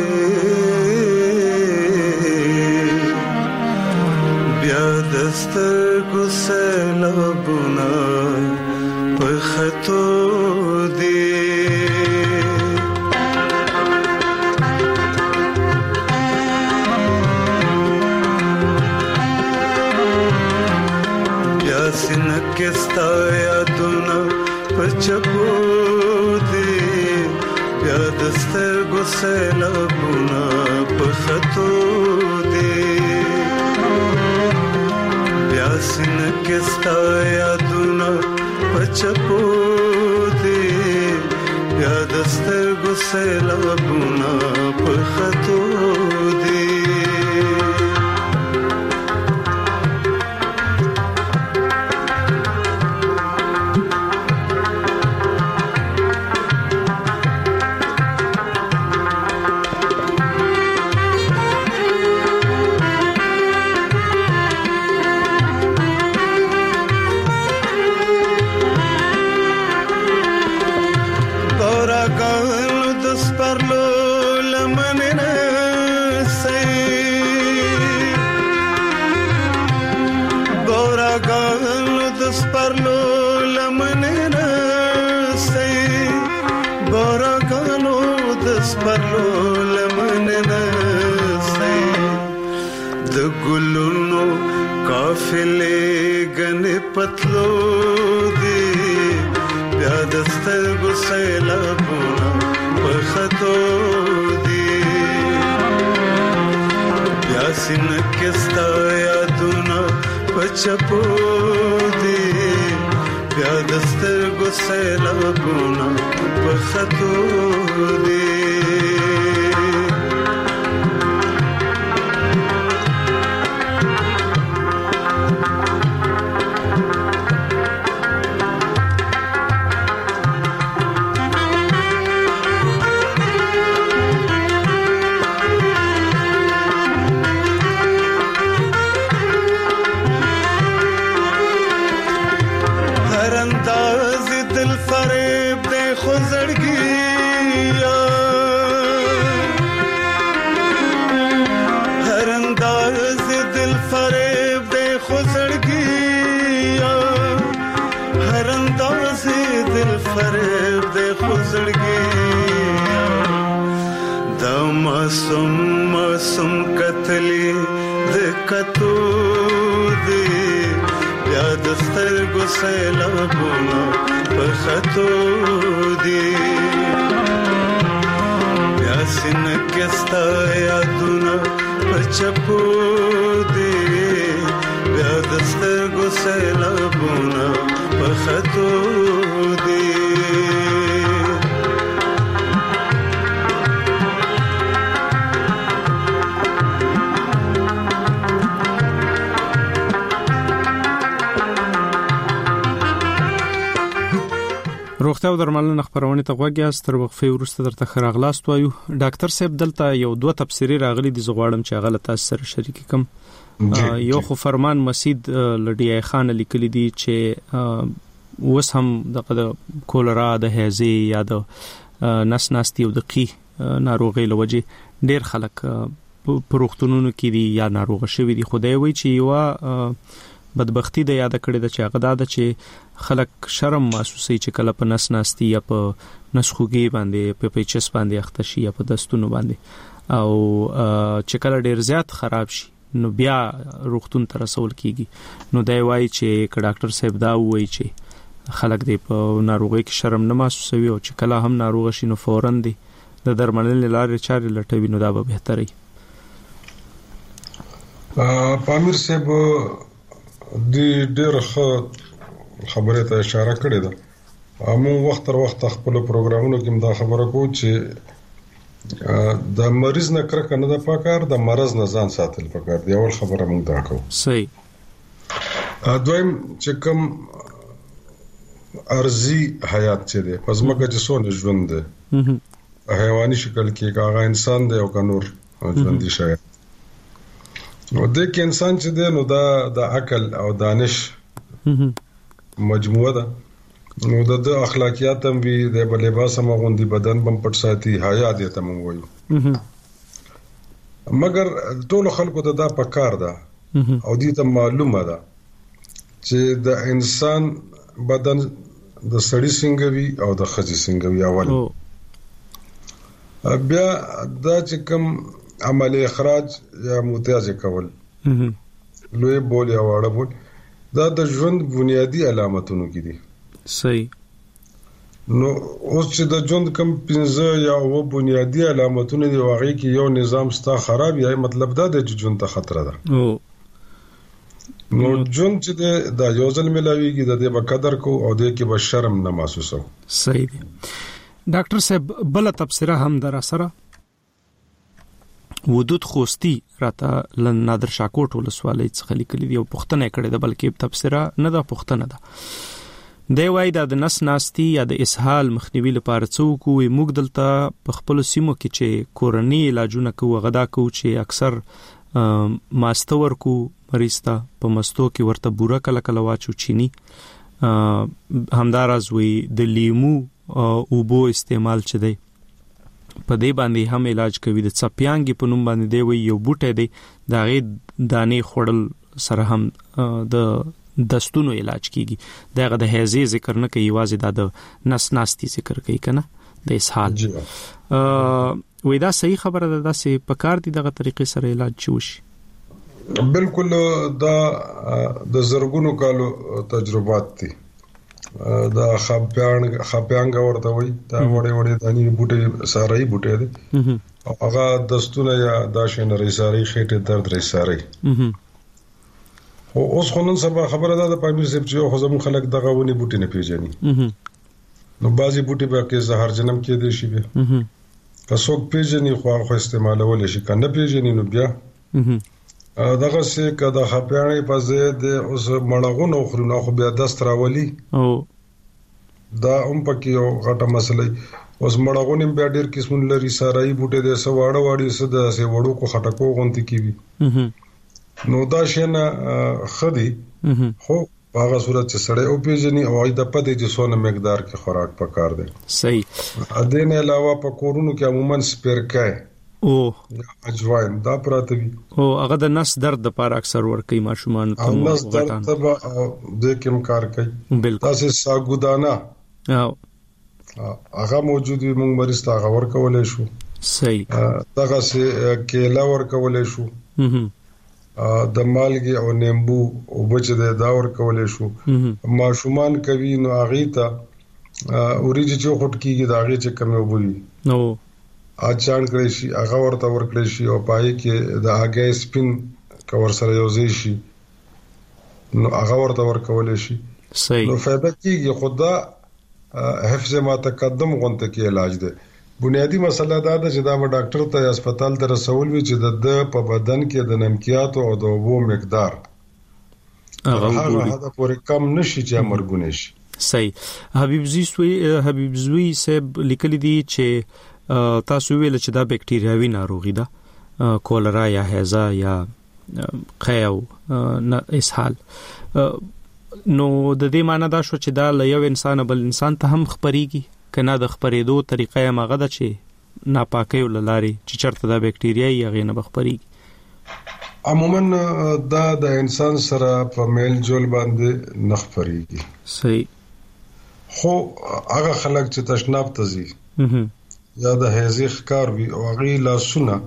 بیا دستر ګسلبونه خطو دی بیا سنکستا یادونه پچپو دی بیا دستر گسلبونه پخطو دی بیا سنکستا یادونه پچپو دی بیا دستر گسلبونه پخطو دی پتلو دی بیا دستر گسلبونه پخطو دی بیا سنکستا یادونه پچپو دی بیا دستر گسلبونه پخطو دی معصوم معصوم کتلی د کتو دی بیا د سترګو سیلابونه په خطو دی بیا سینه کې ستا یادونه په چپو دی بیا د سترګو سیلابونه په خطو دی روغتیا او درملنه خبرونه ته غوږی تر وقفه وروسته درته خراغلاست وایو ډاکټر صاحب دلته یو دوه تفسیری راغلي دي زغواړم چې غلط تاسو سره شریک کوم یو خو فرمان مسید لډی خان لیکلی دي چې وس هم د کولرا د هزي یا د نس ناستي او د قی ناروغي لوجه ډیر خلک پروختونونو کې دي یا ناروغ شوی دي خدای وای چې یو بدبختی د یاد کړی د چې غدا د چې خلک شرم محسوسي چې کله په نس ناستي یا په نسخوږي باندې په پیچس باندې اختشي یا په دستونو باندې او چې کله ډیر زیات خراب شي نو بیا روغتون ته رسول کیږي نو دی وای چې ډاکټر صاحب دا وای چې خلک دې په ناروغي کې شرم نه محسوسوي او چې کله هم ناروغ شي نو فورن دي د درملنې لارې چارې لټوي نو دا به بهتري پامیر صاحب دی ډېر خبره ته اشاره کړې ده مو وخت تر وخت خپل پروګرامونو کې دا خبره کو چې د مریض نه کرکه نه د پکار د مرز نه ځان ساتل پکار دی اول خبره موږ دا کوو صحیح دویم چې کوم ارزي حیات چې دی پس مګه چې سونه ژوند دی حیواني شکل کې هغه انسان دی او کنور ژوند دي شاید نو د کې انسان چې دی نو دا د عقل او دانش مجموعه ده نو د اخلاقیات هم وی د لباس هم غوندي بدن بم پټ ساتي حیا دې ته مونږ وایو مګر ټول خلکو ته دا پکار ده او دې ته معلومه ده چې د انسان بدن د سړی څنګه وی او د ښځې څنګه وی اول بیا دا چې کوم عمل اخراج یا متیازه کول لوی بول یا واړه بول دا د ژوند بنیادی علامتونو کې دي صحیح نو اوس چې د ژوند کم 15 یا و بنیادی علامتونه دی واقعي کې یو نظام ستا خراب یا مطلب دا د ژوند ته خطر ده نو ژوند چې د یوزل ملاویږي د دې په قدر کو او د کې به شرم نه محسوسو صحیح دی ډاکټر صاحب بل تفسیره هم در سره ودود خوستی راته نادر شاکوټ ولسوالۍ څخه لیکلي دی او پښتنه کړي د بلکې تفسیره نه ده پښتنه ده دی وای د نس ناستي یا د اسهال مخنیوي لپاره څوک وي موږ دلته په خپل سیمو کې چې کورنۍ علاجونه کوو غدا کوو چې اکثر ماستور کو مریضتا په مستو کې ورته بوره کله کله واچو چینی همدارز وي د لیمو او بو استعمال چي دی په دې باندې هم علاج کوي د څپیانګي په نوم باندې دی وي یو بوټي دی دا غي دانې خړل سره هم د دستونو علاج کیږي دغه د هزي ذکر نه کوي واځي د نس ناستي ذکر کوي کنه د اسهال وې دا صحیح خبره ده چې په کار دي دغه طریقې سره علاج چوشي بالکل دا د زرګونو کالو تجربات دي دا خپیانګ ورته وي دا وړې دانی بوټي ساري بوټي دي هغه دستونه یا دا شنه رساري خېټه درد رساري او اوس خو نن سبا خبره ده د پامیر سپ چې خو زمون خلک دغه ونی بوټي نه پیژني نو بازي بوټي به کې زهر جنم کې دي شي به که څوک پیژني خو استعمالول شي کنه پیژني نو بیا دغه څه کده خپیانې په زید اوس مړغونو خورونه خو بیا دست راولي او دا پکې یو غټه مسله اوس مړغونیم بیا ډیر قسم لري سارای بوټي د سواړه واړي سده سه وړو کو خټکو غونتی کیوي نو دا شنه خدي خو هغه صورت چې سړی او پیژني او د پدې چې سونه مقدار کې خوراک پکار دی صحیح ا دې نه علاوه په کورونو کې عموما سپیرکای او اجوین دا پراته وي او هغه د نس درد لپاره اکثر ورکي ماشومان ته نس درد ته د کوم کار کوي تاسو ساګودانا او هغه موجود وي موږ مریض ته هغه ورکولای شو صحیح. دغه سه کېلا ورکولې شو، د مالګي او نیمبو او بچ د دا ورکولې شو. ماشومان کوي نو هغه ته اوریجی چې خټ کیږي دا هغه چې کم وبوي نو اچان کړی شي هغه ورته ورکړی شي او پای کې د هغه سپین کور سره یوځي شي نو هغه ورته ورکولې شي. صحیح. نو فائدہ کیږي خدا حفظ ما تقدم غونته کې علاج ده. بنیادی مسله دا ده چې دا ډاکټر ته هسپتال ته رسول وي چې د په بدن کې د نمکیات او د اوبو مقدار هغه دا پورې کم نشي چې مرګونه شي. صحیح. حبیب زوی صاحب لیکلی دی چې تاسو ویل چې دا بکټریاوي ناروغي ده، کولرا یا هیزا یا قیو نه اسهال. نو د دې معنی دا شو چې دا له یو انسان بل انسان ته هم خپريږي کنه د خپرېدو طریقه یې ماغه ده چې ناپاکي وللاري چې چرته دا بکټریا یا غینه بخپريږي. عموما دا د انسان سره په میل جول باندې نخپريږي. صحیح. خو هغه خلک چې تشناب ته ځي یا د هیزي ښکار وي او هغه لاسونه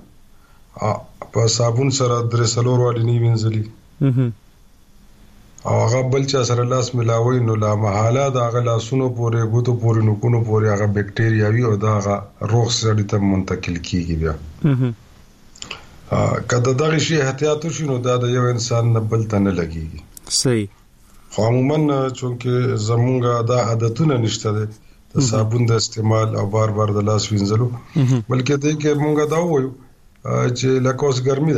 په صابون سره درې سلور والی نه وینځلي او هغه بل چا سره لاس ملاوي نو لا محاله دا هغه لاسونو پورې ګوتو پورې نوکونو پورې هغه بکټریا وي او دا هغه روغ سړی ته منتقل کیږي بیا. کله دغه شی احتیاط وشي نو دا د یو انسان نه بل ته نه لګيږي. صحیح. خو عموما چونکه زمونږه دا عادتونه نشته ده د صابون د استعمال او بار بار د لاس وینځلو، بلکې دې کې مونږه دا وایو چې لکه اوس ګرمي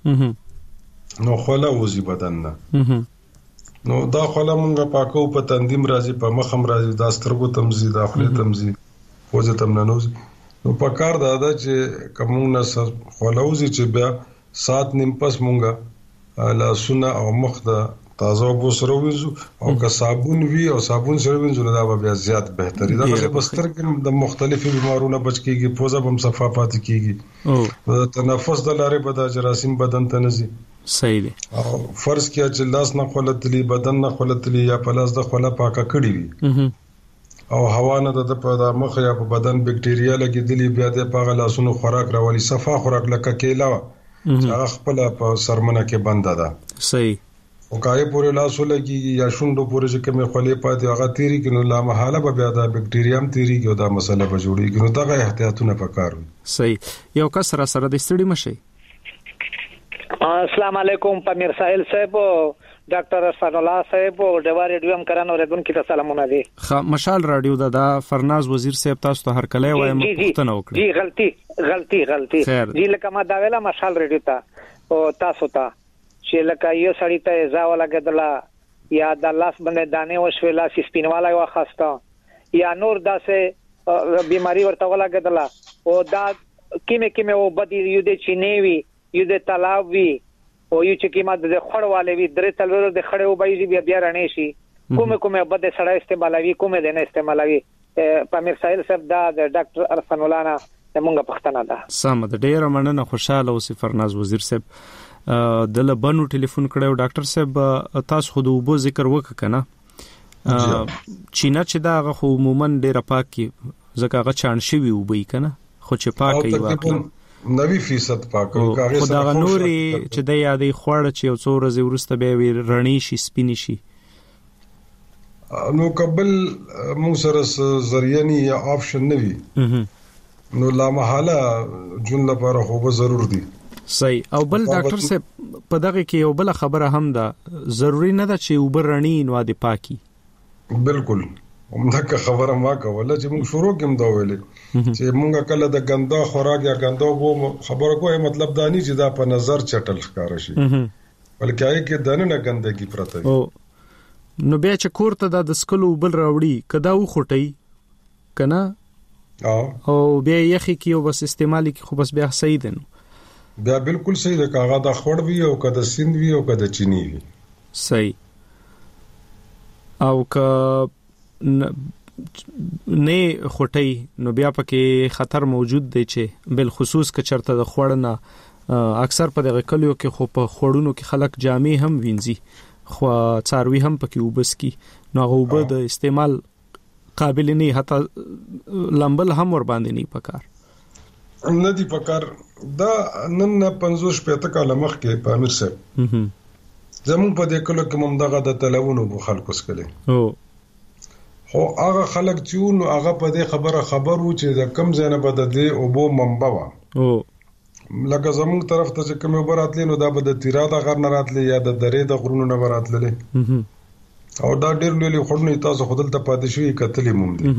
ده نو خوله وځي بدن نه نو دا خوله مونږه پاکو په تندیم راځي په مخم راځي دا سترګو تمزي دا خله تمزي خوځه تم نه نوځي نو په کار دا ده چې کوم نه خوله وځي چې بیا سات نیم پس مونږه لاسونه او مخ د تازه وبو سره وینځو او که صابون وی او صابون سره وینځو دا به بیا زیات بهتري ده. غیر بستر کې د مختلفو بیمارونو بچ کیږي، پوزه هم صفا پاتې کیږي، د تنفس د لارې به د جراثیم بدن ته نزي. صحیح دی. او فرض کیا چې لاس نه خولتلی بدن نه خولتلی یا پلاس د خوله پاکه کړی وي او هوا نه د په مخ یا په بدن بکټریا لګیدلی بیا د پاغه لاسونو خوراک راولي صفا خوراک لکه کېلا هغه خپل په سرمنه کې بنده ده. صحیح. او کای پورې لاسو لګي یا شونډو پورې چې کومه خولې پاتې هغه تیری کینو لا محاله به بیا د بکټریا هم تیری کې دا مسله به جوړیږي نو دا احتیاطونه پکار وي. صحیح. یو کس سره د ستړي مشي. السلام علیکم پمیر ساحل صاحب، ډاکټر ارفان الله صاحب او د ریډیو هم کرانو ردون کې سلامونه دي. مشال رادیو دا فرناز وزیر صاحب تاسو ته هر کله وایم پښتنه وکړه. جی غلطي جی لکه ما دا ویلا مشال رادیو ته او تاسو ته چې لکه یو سړی ته ځا ولګدلا یا د لاس باندې دانه وشولا سپینوالا یو خاسته یا نور داسه بیماری ورته ولګدلا او دا کیمه او بدی یو د چینیوي یو د تلاوي او یو چې کیمه د خړواله وی درې تلور د خړې او بایي بیا رانه شي کومه بده سړی استعمالوي کومه نه استعمالوي. پامیر ساحل صاحب دا د ډاکټر ارفان الله نه موږ پښتنه ده. سم د ډیر مننه خوشاله اوسې فرناز وزیر صاحب د لبنو ټلیفون کړو. ډاکټر صاحب تاسو خود وبو ذکر وک کنه چینا چې دا خو عموما ډیر پاکي زکه غ چان شي وبې کنه خو چې پاکي واقعا 90% پاکو خو دا نوري چې د یادې خوړ چې یو څو ورځې ورسته به رڼی شي سپینی شي نو قبل مو سره زریانی یا آپشن نوي نو لا محاله جون لپاره خو به ضرور دي. صحیح. او بل ډاکټر صاحب په دغه کې یو بل خبره هم ده ضروری نه ده چې وبرنی نو د پاکي. بالکل همدغه خبره ما کوله چې موږ شروع کوم دا ویلې چې موږ کله د ګندا خوراک یا ګندا وو خبره کوه مطلب دا نه چې دا په نظر چټل ښکار شي بلکې هغه کې دنه نه ګندګي پرته وي نو بیا چې کوړه د سکلو بل راوړي کدا و خټي کنه او بیا یخي کیو بس استعمالي کی خو بس بیا صحیح ده بیا بالکل صحیح ده کاغه د خړ وی او کده سیند وی او کده چینی وی صحیح. او که نه خټي نو بیا پکې خطر موجود دی چې بل خصوص ک چرته د خوړنه اکثر په دغه کلیو کې خو په خوړونو کې خلک جامې هم وینځي خو څاروي هم پکې وبس کی نو غوبه د استعمال قابل نه حتی لمبل هم ور باندې نه پکار. ندی پکار دا نن 50 کال مخکې په امیر صاحب زمون په دې کلو کې مم دغه د تلونو بو خلکو سکلې خو هغه خلک چې نو هغه په دې خبرو چې د کم ځای نه بد دې او بو منبع وا لکه زمون طرف ته چې کوم براتلې نو دا به د تیرا د غر نه راتلې یا د درې د غرونو نه راتلې او دا ډېر لوی خورنې تاسو خودل ته پاتې شوی کتلې مم دي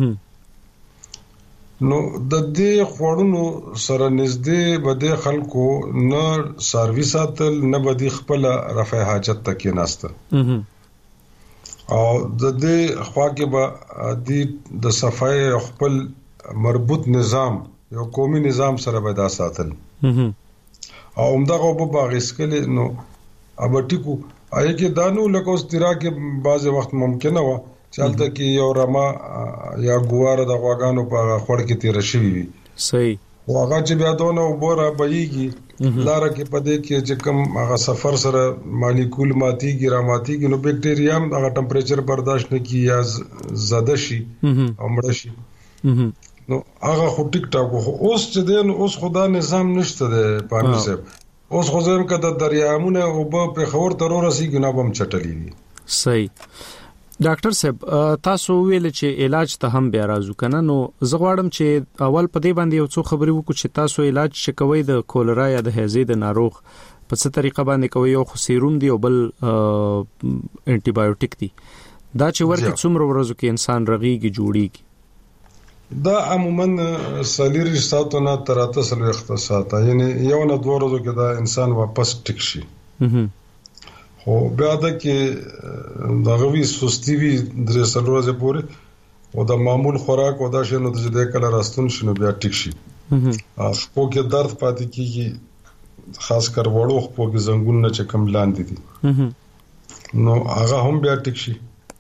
نو د دې خورونو سره نږدې بده خلکو نه سرویس اتل نه بدی خپل رفع حاجت تکې ناشته او د دې خوا کې به د صفای خپل مربوط نظام یو قومي نظام سره به دا ساتل او همدغه په باغیس کې نو ابټیکو آی کې دانو لکه اوس تیرا کې بعض وخت ممکنه و چلته کې یو رما یا ګوار د غواګانو په خړ کې تیر شي وي صحیح واغه چې بیا دونه وبره بېږي لاره کې پدې کې چې کوم هغه سفر سره مالیکول ماتيږي را ماتيږي نو بکټیریا هم هغه ټمپریچر برداشت نه کوي یا زده شي او مړ شي نو هغه خو ټیک ټاک اوس چې دین اوس خدا نظام نشته ده پامي صاحب اوس خو زم کده دریامونه او په خور ترور سي ګنابم چټلی دي صحیح ډاکټر صاحب تاسو ویل چې علاج ته هم بیا راځو کنه نو زغواړم چې اول په دې باندې یو څو خبرې وکړو چې تاسو علاج شکوي د کولرا یا د هیزې د ناروغ په څه طریقه باندې کوي یو خو سیروم دی او بل انټي بایوټیک دی دا چې ورته څومره ورځو کې انسان رغيږي جوړيږي دا عموما سلیری ساتونه تر 3 اختصاصات یعنی یو نه 2 ورځو کې دا انسان واپس ټیک شي خو بیا د کې د غوي سستی وی درې سلوځه پورې او د معمول خوراک او دا شنو د دې کله راستون شنو بیا ټیک شي خو کې درد پاتې کیږي خاص کر وړو خو کې زنګون نه چکم لاندې دي نو هغه هم بیا ټیک شي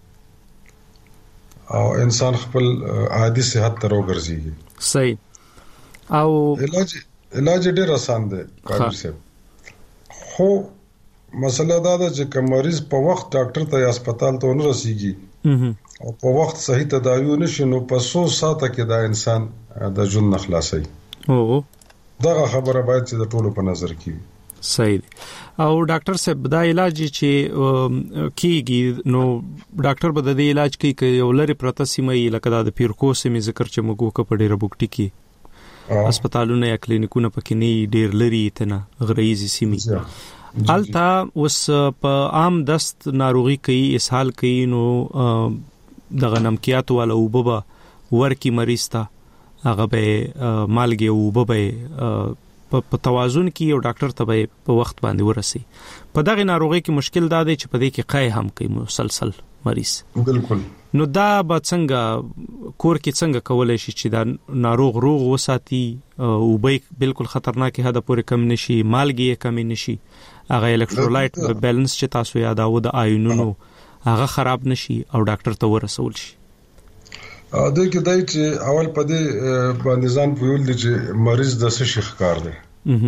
او انسان خپل عادي صحت ته وګرځي صحیح او علاج ډېر آسان دی کار صاحب خو مسله دا ده چې مریض په وخت ډاکټر ته یا هسپتال ته نه رسیږي او په وخت صحیح تداوی نشي نو په 100 ساعته کې دا انسان د ژوند نه خلاصي دا خبره باید چې د ټولو په نظر کې وي صحیح او ډاکټر صاحب دا علاج چې کیږي نو ډاکټر به د علاج کوي یو لري پرته سیمه لکه د پیرکو سیمه ذکر چې موږ کو په ډیره بوکټی کې هسپتالونه یا کلینیکونه پکې نه ډیر لري تنه غریزي سیمه التا وس په عام دست ناروغي کوي اسهال کوي نو د غنمکیات والا وببا ورکی مریض تا هغه به مالګي وببه په توازن کې او ډاکټر ته په وخت باندې ورسي په دغه ناروغي کې مشکل دا دی چې په دې کې قای هم کوي مسلسل مریض بالکل نو دا به څنګه کور کې څنګه کولای شي چې دا ناروغ روغ وساتي او به بالکل خطرناک حد پورې کم نشي مالګي کم نشي هغه الکترولایټ بیلانس چې تاسو یاداو د آیونونو هغه خراب نشي او ډاکټر ته ورسول شي دا کې دای چې اول په دې باندې ځان پویل دي چې مریض د څه شي ښکار دی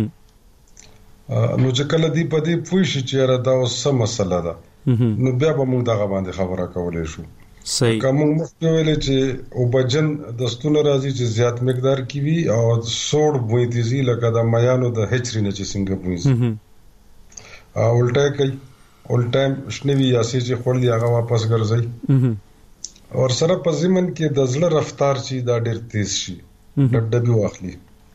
نو چې کله دی په دې پوي شي چې را دا اوسه مسله ده نو بیا به موږ دغه باندې خبره کولای شو صحیح کوم مخکې ویل چې او بجن دستونه راځي چې زیات مقدار کې وي او سوړ بوی دي لکه د میانو د هچرینه چې څنګه بوي الټا کوي الټا شنوي یا چې خورلي هغه واپس ګرځي او سره په زمن کې د زړه رفتار چې دا ډېر تیز شي ډډبي واخلي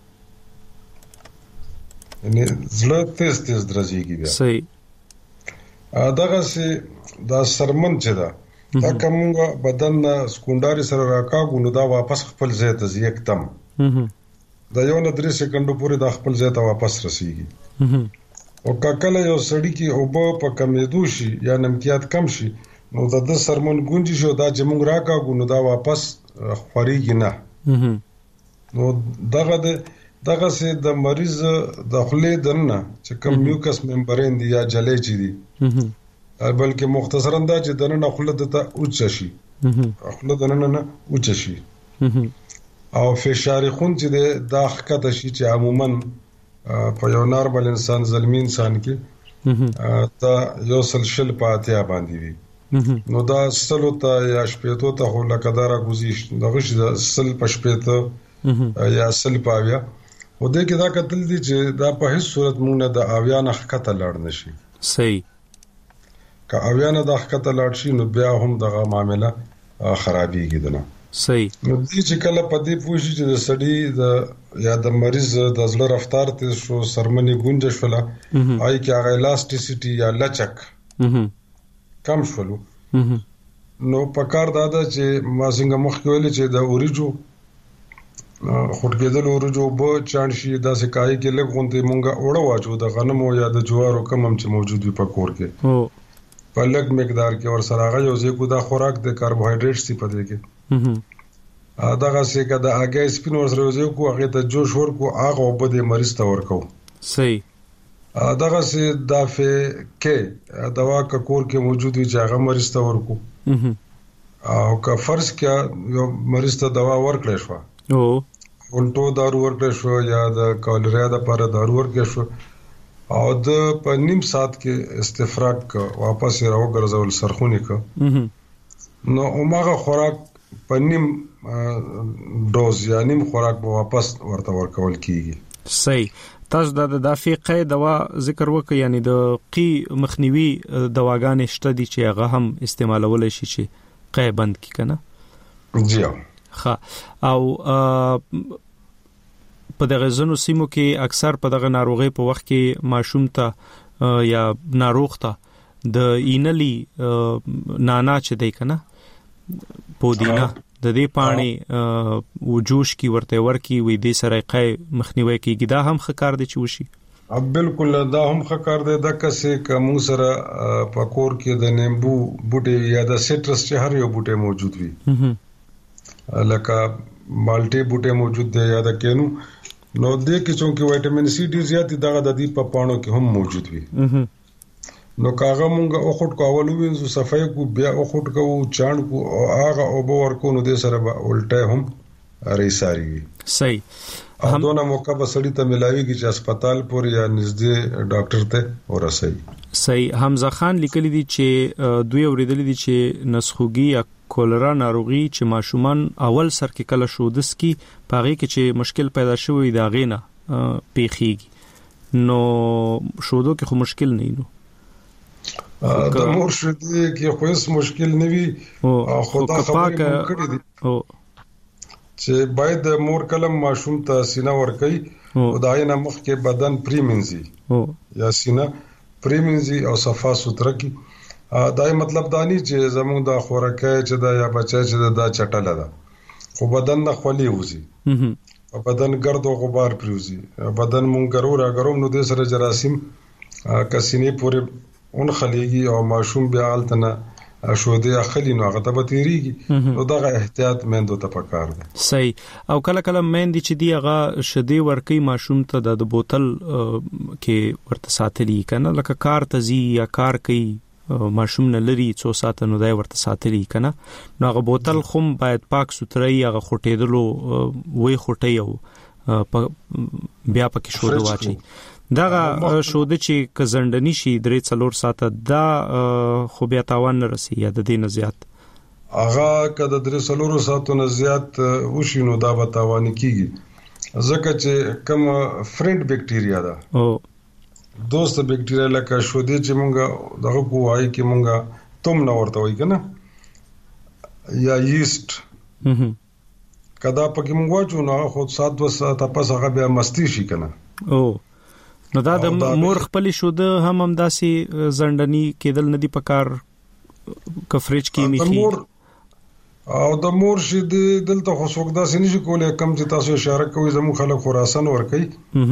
یعنی زړه تیز درځيږي بیا صحیح دغه سي دا سرمن چې دا کومه بدن سکونډاري سره راکاګو نو دا واپس خپل ځای ته ځي یکدم دا یو نه 3 سکندو پورې دا خپل ځای ته واپس رسیږي او کله یو سړی کې او په کمیدو شي یا نمکیات کم شي نو د سرمن ګونجي شو دا چې موږ راکاګو نو دا واپس خوريږي نه نو دغه سي د مریض د خلې دنه چې کوم میوکس ممبرین دی یا جلې چي دي بلکې مختصرا دا چې دنه خلې ته اوچ شي خلې دنه نه اوچ شي او فشار خون چې د حقیقت شي چې عموما په یو نارمل انسان زلمی انسان کې دا یو سلسله پاتیا باندې وي نو دا سلو ته یا شپېتو ته هو لکه دارا گزیش دغه شي د سل پښپېته یا سل پاویا خو دې کې دا کتل دي چې دا په هیڅ صورت مونږ نه د اویان حقیقت لاړ نشي. صحیح. که اویان د حقیقت لاړ شي نو بیا هم دغه معاملې خرابېږي دنه. صحیح. نو دې چې کله په دې پوښي چې د سړی د یا د مریض د زړه رفتار تیز شو، سرمنی گونج شوله، آی کې هغه الاسټیسټي یا لچک کم شولو، نو په کار دا ده چې ما څنګه مخکې ویل چې د اوریجو خټ کېدل اوریجو به چان شي داسې کای کې لږ غونډې مونږه وړو واچو د غنمو یا د جوارو کم هم چې موجود وي په کور کې په لږ مقدار کې ور سره هغه یو ځای کو دا خوراک د کاربوهایډریټ سی پدې کې دغه څه کده هغه سپین ور سره یو کو هغه ته جوش ورکو هغه په دې مریض ته ورکو. صحیح. دغه څه دافه کې دوا کا کور کې موجود وي چې هغه مریض ته ورکو او که فرض کې یو مریض ته دوا ورکړې شو ولټو دارو ورکړې شو یا د کولرا د لپاره دارو ورکړې شو او د په نیم ساعت کې استفراغ واپس راوګرځول سرخونی ک نو اومغه خوراک په نیم ډوز یا نیم خوراک به واپس ورته ورکول کیږي. صحیح. تاسو د دافقه دوا ذکر وکړ، یعنی د قی مخنیوي دواګانې شته دي چې هغه هم استعمالول شي چې قی بند کی کنه. جی ها. او په دغه ځنو سیمو کې اکثر په دغه ناروغي په وخت کې ماشوم ته یا ناروغ ته د اینلی نانا چې دی کنه پودینا د دې پانی وجوش کی ورته ورکی وې د سرایقې مخنیوي کیږي، دا هم ښکار دي چې وشي. بالکل دا هم ښکار دی د کسه کوم سره په کور کې د نیمبو بوټي یا د سټرس چې هر یو بوټي موجود وي لکه مالټي بوټي موجود دی یا د کینو، نو د کې چې وټامین سی ډیر زیات دغه د دې په پانو کې هم موجود وي. نو کاغه مونږه او خټ کاولو وینځو صفای کو بیا او خټ کو چاڼ کو او هغه او به ورکو نو د سره به الټه هم ریساری وي. صحیح. هم دونه موقع به سړی ته ملاويږي چې هسپتال پورې یا نږدې ډاکټر ته ورسوي. صحیح. حمزه خان لیکلی دي چې دوی اوریدل دي چې نسخوږي یا کولرا ناروغي چې ماشومان اول سر کې کله شودس کی پاغي کې چې مشکل پیدا شوی دا غینه پیخیږي، نو شودو کې خو مشکل نه نو د مور شدي کې خو هیڅ مشکل نه وي او خدا خبرې کړې دي چې باید مور کلم ماشوم ته سینه ور کوي او داینه مخ کې بدن پریمنزي یا سینه پریمنزي او صفا سوتره کی دای مطلب دانی چې زموږ د خوراکه چې دا یا بچا چې دا چټاله ده خو بدن نه خولي وزي او بدن ګرد او غبار پریوزي بدن مونږ ګرو نو د سره جراثیم کسینه پورې اون خلیږي او ماشوم بیا التنه شوده اخلي نو هغه ته بتیریږي نو دغه احتیاط مندو ته پکار ده. صحیح. او کله کله مندي چې دی هغه شدي ورکی ماشوم ته د بوتل کې ورته ساتلی کنه لکه کار تزي یا کار کوي ماشوم نه لري 2 ساعت نو دای ورته ساتلی کنه نو هغه بوتل خو باید پاک سوتري هغه خټېدلو وې خټي او بیا پکې شوده واچي. دغه شوده چې کزندنی شي 3-4 ساعت دا خو بیا تاوان نه رسي یا د دې نه زیات هغه کده 3-4 ساعتو نه زیات وشي نو دا به تاوان کیږي ځکه چې کوم فرند بکټیریا ده او دوست بکټیریا لکه شوده چې مونږه دغه کوای کې مونږه تم نه ورته وای کنه یا ییست کدا پکې مونږ واچو نو خو 7-2 ساعت پس هغه بیا مستی شي کنه. او نو دا د مور خپل شوده هم داسي زندنی کېدل ندی پکار کفریج کې میخي او د مور شي دلته خو څوک داسي نشي کولای کم چې تاسو اشاره کوي زمو خلک خراسان ور کوي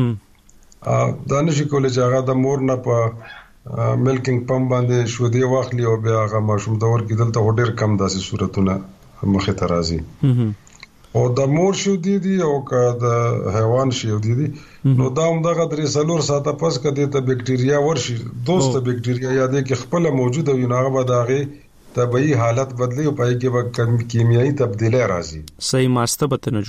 دا نشي کولای چې هغه د مور نه په ملکینګ پمپ باندې شوده واخلي او بیا هغه ماشوم د ور کې دلته ډېر کم داسي صورتونه مخه ترازي او د مور شو دي او که د حیوان شو دي نو دا هم دغه 3-4 ساعت پس کده ته بکټیریا ورشي دوست بکټیریا یا د خپل موجوده وي هغه به دغه طبيعي حالت بدلی او پای کې به کیمیاوي تبدیلی راځي. صحیح. ماستبت نه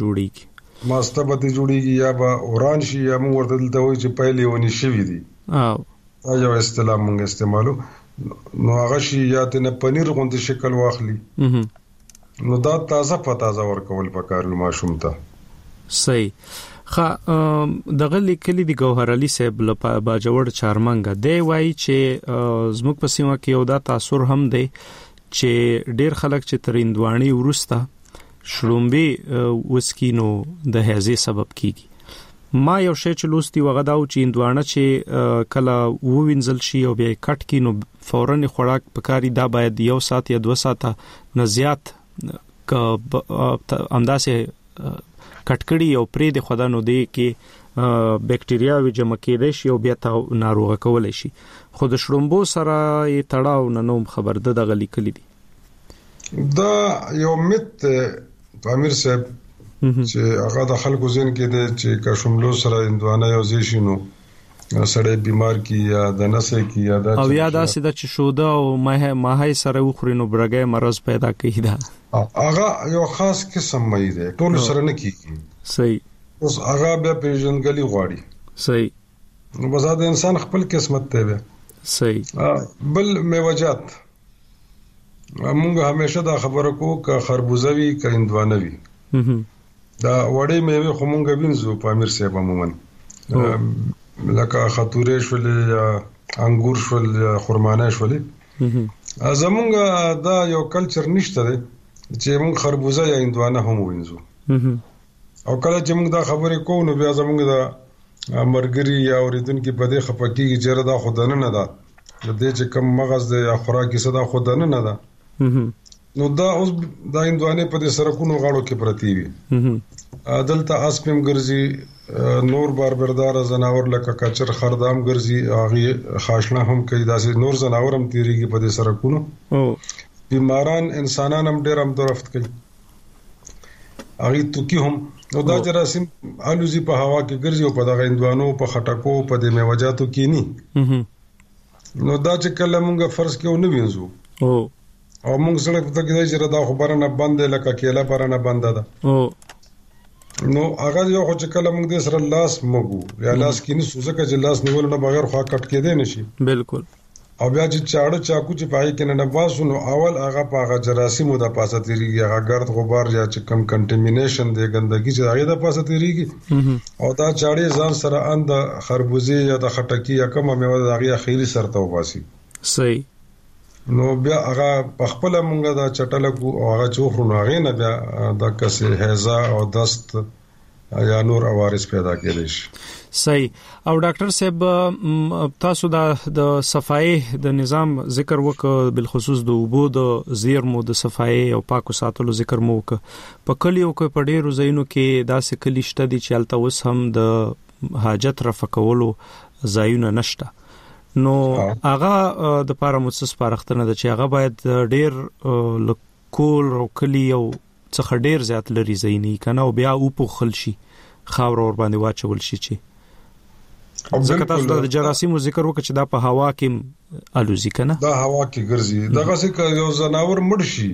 جوړیږي یا به اوران شي یا موږ ورته دلته وایي چې پهلې ونی شوی دي او یو اصطلاح موږ استعمالو نو هغه شي یا ته پنیر غوندي شکل واخلي نو دا تازه ورکول پکار ماشوم ته. صحیح. دغه لیکلي دی ګوهر علي صاحب له باجوړ چارمنګ دی وایي چې زموږ په سیمه کې یو دا تاثر هم دی چې ډیر خلک چې تریندوانی ورسته شړومبي وسکینو د هزې سبب کیږي. ما یو شی چې لوستي وغه دا چې اندوانه چې کله ووینځل شي او بیا کټ کینو فورن خوراک پکاري دا باید 1 ساعت یا 2 ساعت نه زیات انداسه کټکړی او پرې د خدا نو دی کې بکټریا وی جمع کېدای شي او بیا ته ناروغه کولای شي. خو د شړومبو سره یې تړاو نه نوم خبر ده دغه لیکلي دي. دا یو مت امیر صاحب چې هغه د خلکو ځین کې د چې کشملو سره اندوانه یو زیشینو سړی بیمار کی یا د نسې کی یا د او یا داسې د چې شوده او ماهی سره وخورینو برګې مرز پیدا کوي دا هغه یو خاص قسم مې ده ټول سره نه کیږي. صحیح. اوس هغه بیا پیژنګلی غواړي. صحیح. نو بزاد انسان خپل قسمت ته بیا. صحیح. بل میوجات موږ همیشه دا خبره کو ک خربوزه وی ک اندوانه وی دا وړې میوه خو مونږ وینځو په امیر صاحب عموما لکه خطورې شولې یا انګور شولې یا خرمانه شولې زمونږ دا یو کلچر نشته دی چې مونږ خربوزه یا اندوانه هم وینځو او کله چې مونږ دا خبرې کوو نو بیا زمونږ دا مرګري یا اوریدونکو په دې خپکیږي چې دا خدانه نه ده د دې چې کم مغز دی یا خوراکي صدا خدانه نه ده نو دا اوس دا اندوانه په دې سرکونو غاړو کې پرتی وي دلته اسپم ګرځي نور باربردار زناور لکه کچر خردام ګرځي هغه خاصنه هم کوي داسې نور زناور هم تیریږي په دې سرکونو بیماران انسانان هم ډېر هم درفت کوي هغه توکي هم نو دا جراثیم الوزي په هوا کې ګرځي او په دغه اندوانو په خټکو په دې میوجاتو کې ني نو دا چې کله مونږه فرض کې ونه وینځو او موږ سره په کې چې دا خبره نه بند لکه کېلا پر نه بند ده نو هغه یو خو چې کله موږ د سره لاس مګو یا لاس کې نه سوزه چې لاس نیول نه بغیر خوا کټ کېدې نشي. بالکل. او بیا چې چاړه چاکو چې پای کې نه باسو نو اول هغه په هغه جراثیمو د پاسه تیریږي هغه ګرد غبار یا چې کم کنټامینیشن دی ګندګي چې هغه د پاسه تیریږي او دا چاړې ځان سره اند خربوزه یا د خټکی یا کومه میوه د هغه اخیری سرته وباسي. صحیح. نو بیا هغه په خپل مونږه دا چټلکو او هغه چوخرو هغه نه بیا د کسه هزا او دست یا نور عوارض پیدا کېدل شي. صحیح. او ډاکټر صاحب تاسو د صفای د نظام ذکر وکړ بل خصوص د اوبو د زیرمو د صفای او پاکو ساتلو ذکر مو وکړ په کلیو کې په ډیرو ځایونو کې داسې کلی شته دي چې الته اوس هم د حاجت رفع کولو ځایونه نشته نو هغه د پاره مؤسس پارختنه د چې هغه باید ډیر لکول او کلی او څخه ډیر زیات لري زینی کنه او بیا او په خلشي خاور اور باندې واچول شي چې ځکه تاسو د جراثیمو ذکر وکړه چې دا په هوا کې الوزي کنه دا هوا کې ګرځي دغه څه یو زناور مړ شي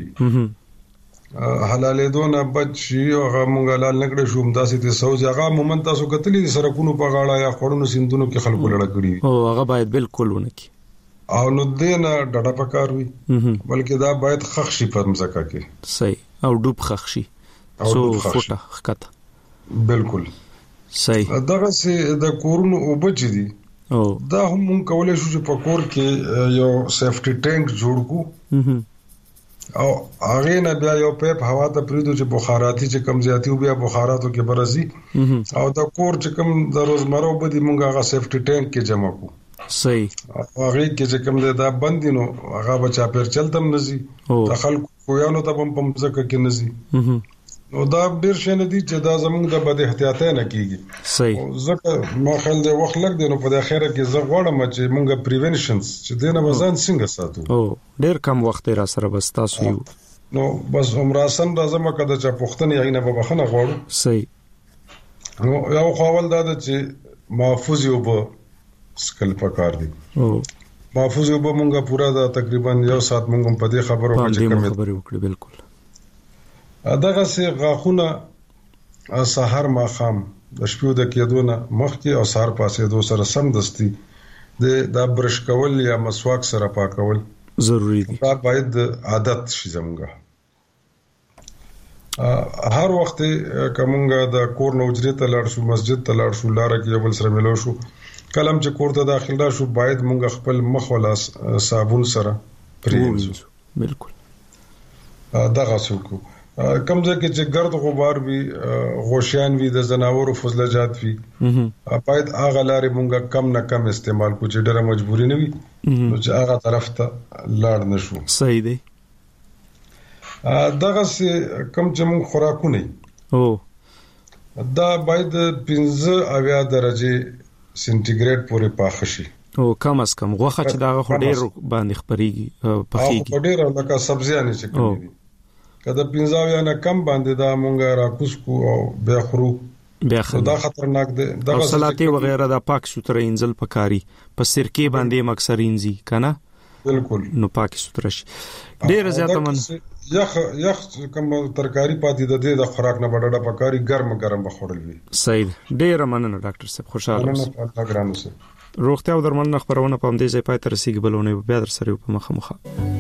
حلالې دونه بچ شي او هغه مونږه لال نکړې شو همداسې ته سوځي هغه مومن تاسو کتلې سرکونو په غاړه یا خړونو سیندونو کې خلکو لړ کړی او هغه باید بالکل ونکي او نو دینه ډډه پکار وي بلکې دا باید خخ شي په مزکه کې صحیح او ډوب خخ شي سو فوټه خکته بالکل صحیح دغه سي د کورونو او بچ دي او دا هم کولای شو چې په کور کې یو سیفټي ټانک جوړ کو او هغه نه بیا یو پیپ هوا ته پریدو چې بخاراتي چې کم زیاتی او بیا بخاراتو کې برسي او د کور چې کم د روزمره وبدي مونږه هغه سیفټي ټانک کې جمع کو. صحیح. هغه کې چې کم دا بندینو هغه بچا پیر چلتم نزي د خلکو یانو ته پم ځکه کې نزي نو دا ډیر شنه دي چې دا زمونږ د بد احتیاطه نه کیږي. صحیح. ځکه ما خل د وخت لګ دی نو په اخره کې زه غواړم چې مونږه پریونشنز چې دینه وزن څنګه ساتو. او ډیر کم وخت را سره بس تاسو یو نو بس عمراسن راځم کده چې پښتنې عینه په بخنه غواړم. صحیح. نو یو خپل دا چې محفوظ یو به سکل پکار دي. او محفوظ یو به مونږه پورا دا تقریبا یو سات مونږ په دې خبرو کې خبرې وکړې. بالکل. دغه سي غاخونه سحر ما خام د شپو د کېدونه مخکې او سحر پاسې دو سره سم دستي د برش کول یا مسواک سره پاکول ضروری دي. دا باید عادت شي زموږه. هر وخت کومګه د کور نوجري ته لاړ شو مسجد ته لاړ شو لار کې یو بل سره ملو شو کلم چې کور ته داخل را شو باید مونږ خپل مخ ولا صابون سره پرېږدو بالکل دغه څوک کوم ځکه چې ګرد غبار وي غوشیان وي د زناورو فضلجات وي باید هغه لارې مونږ کم نه کم استعمال کو چې ډېره مجبوري نه وي نو چې هغه طرف ته لاړ نشو صحیح دی دغه کم چې مونږ خوراکونه دا باید 15 درجه سنټیګریډ پورې پاخه شي او کم از کم غوخه چې دا خو ډېر باندې خپريږي پخېږي او ډېر لکه سبزیانه چې کوي کله 15 یا نه کم باندې دا مونږ راکوس کو او بیا خرو دا خطرناک دی دا سلاتي وغیرہ دا پاک سوتره انزل پکاري په سرکه باندې مکسر انزي کنه بالکل نو پاک سوتره شي ډېر زیاته من یخ کوم ترکاری پاتې د دې د خوراک نه بډړه پکاري ګرم بخورل وي صحیح ډېر مننه ډاکټر صاحب خوشاله روغتیا او درملنه خبرونه په دې ځای پای تر رسیدي بلونه بیا در سره په مخه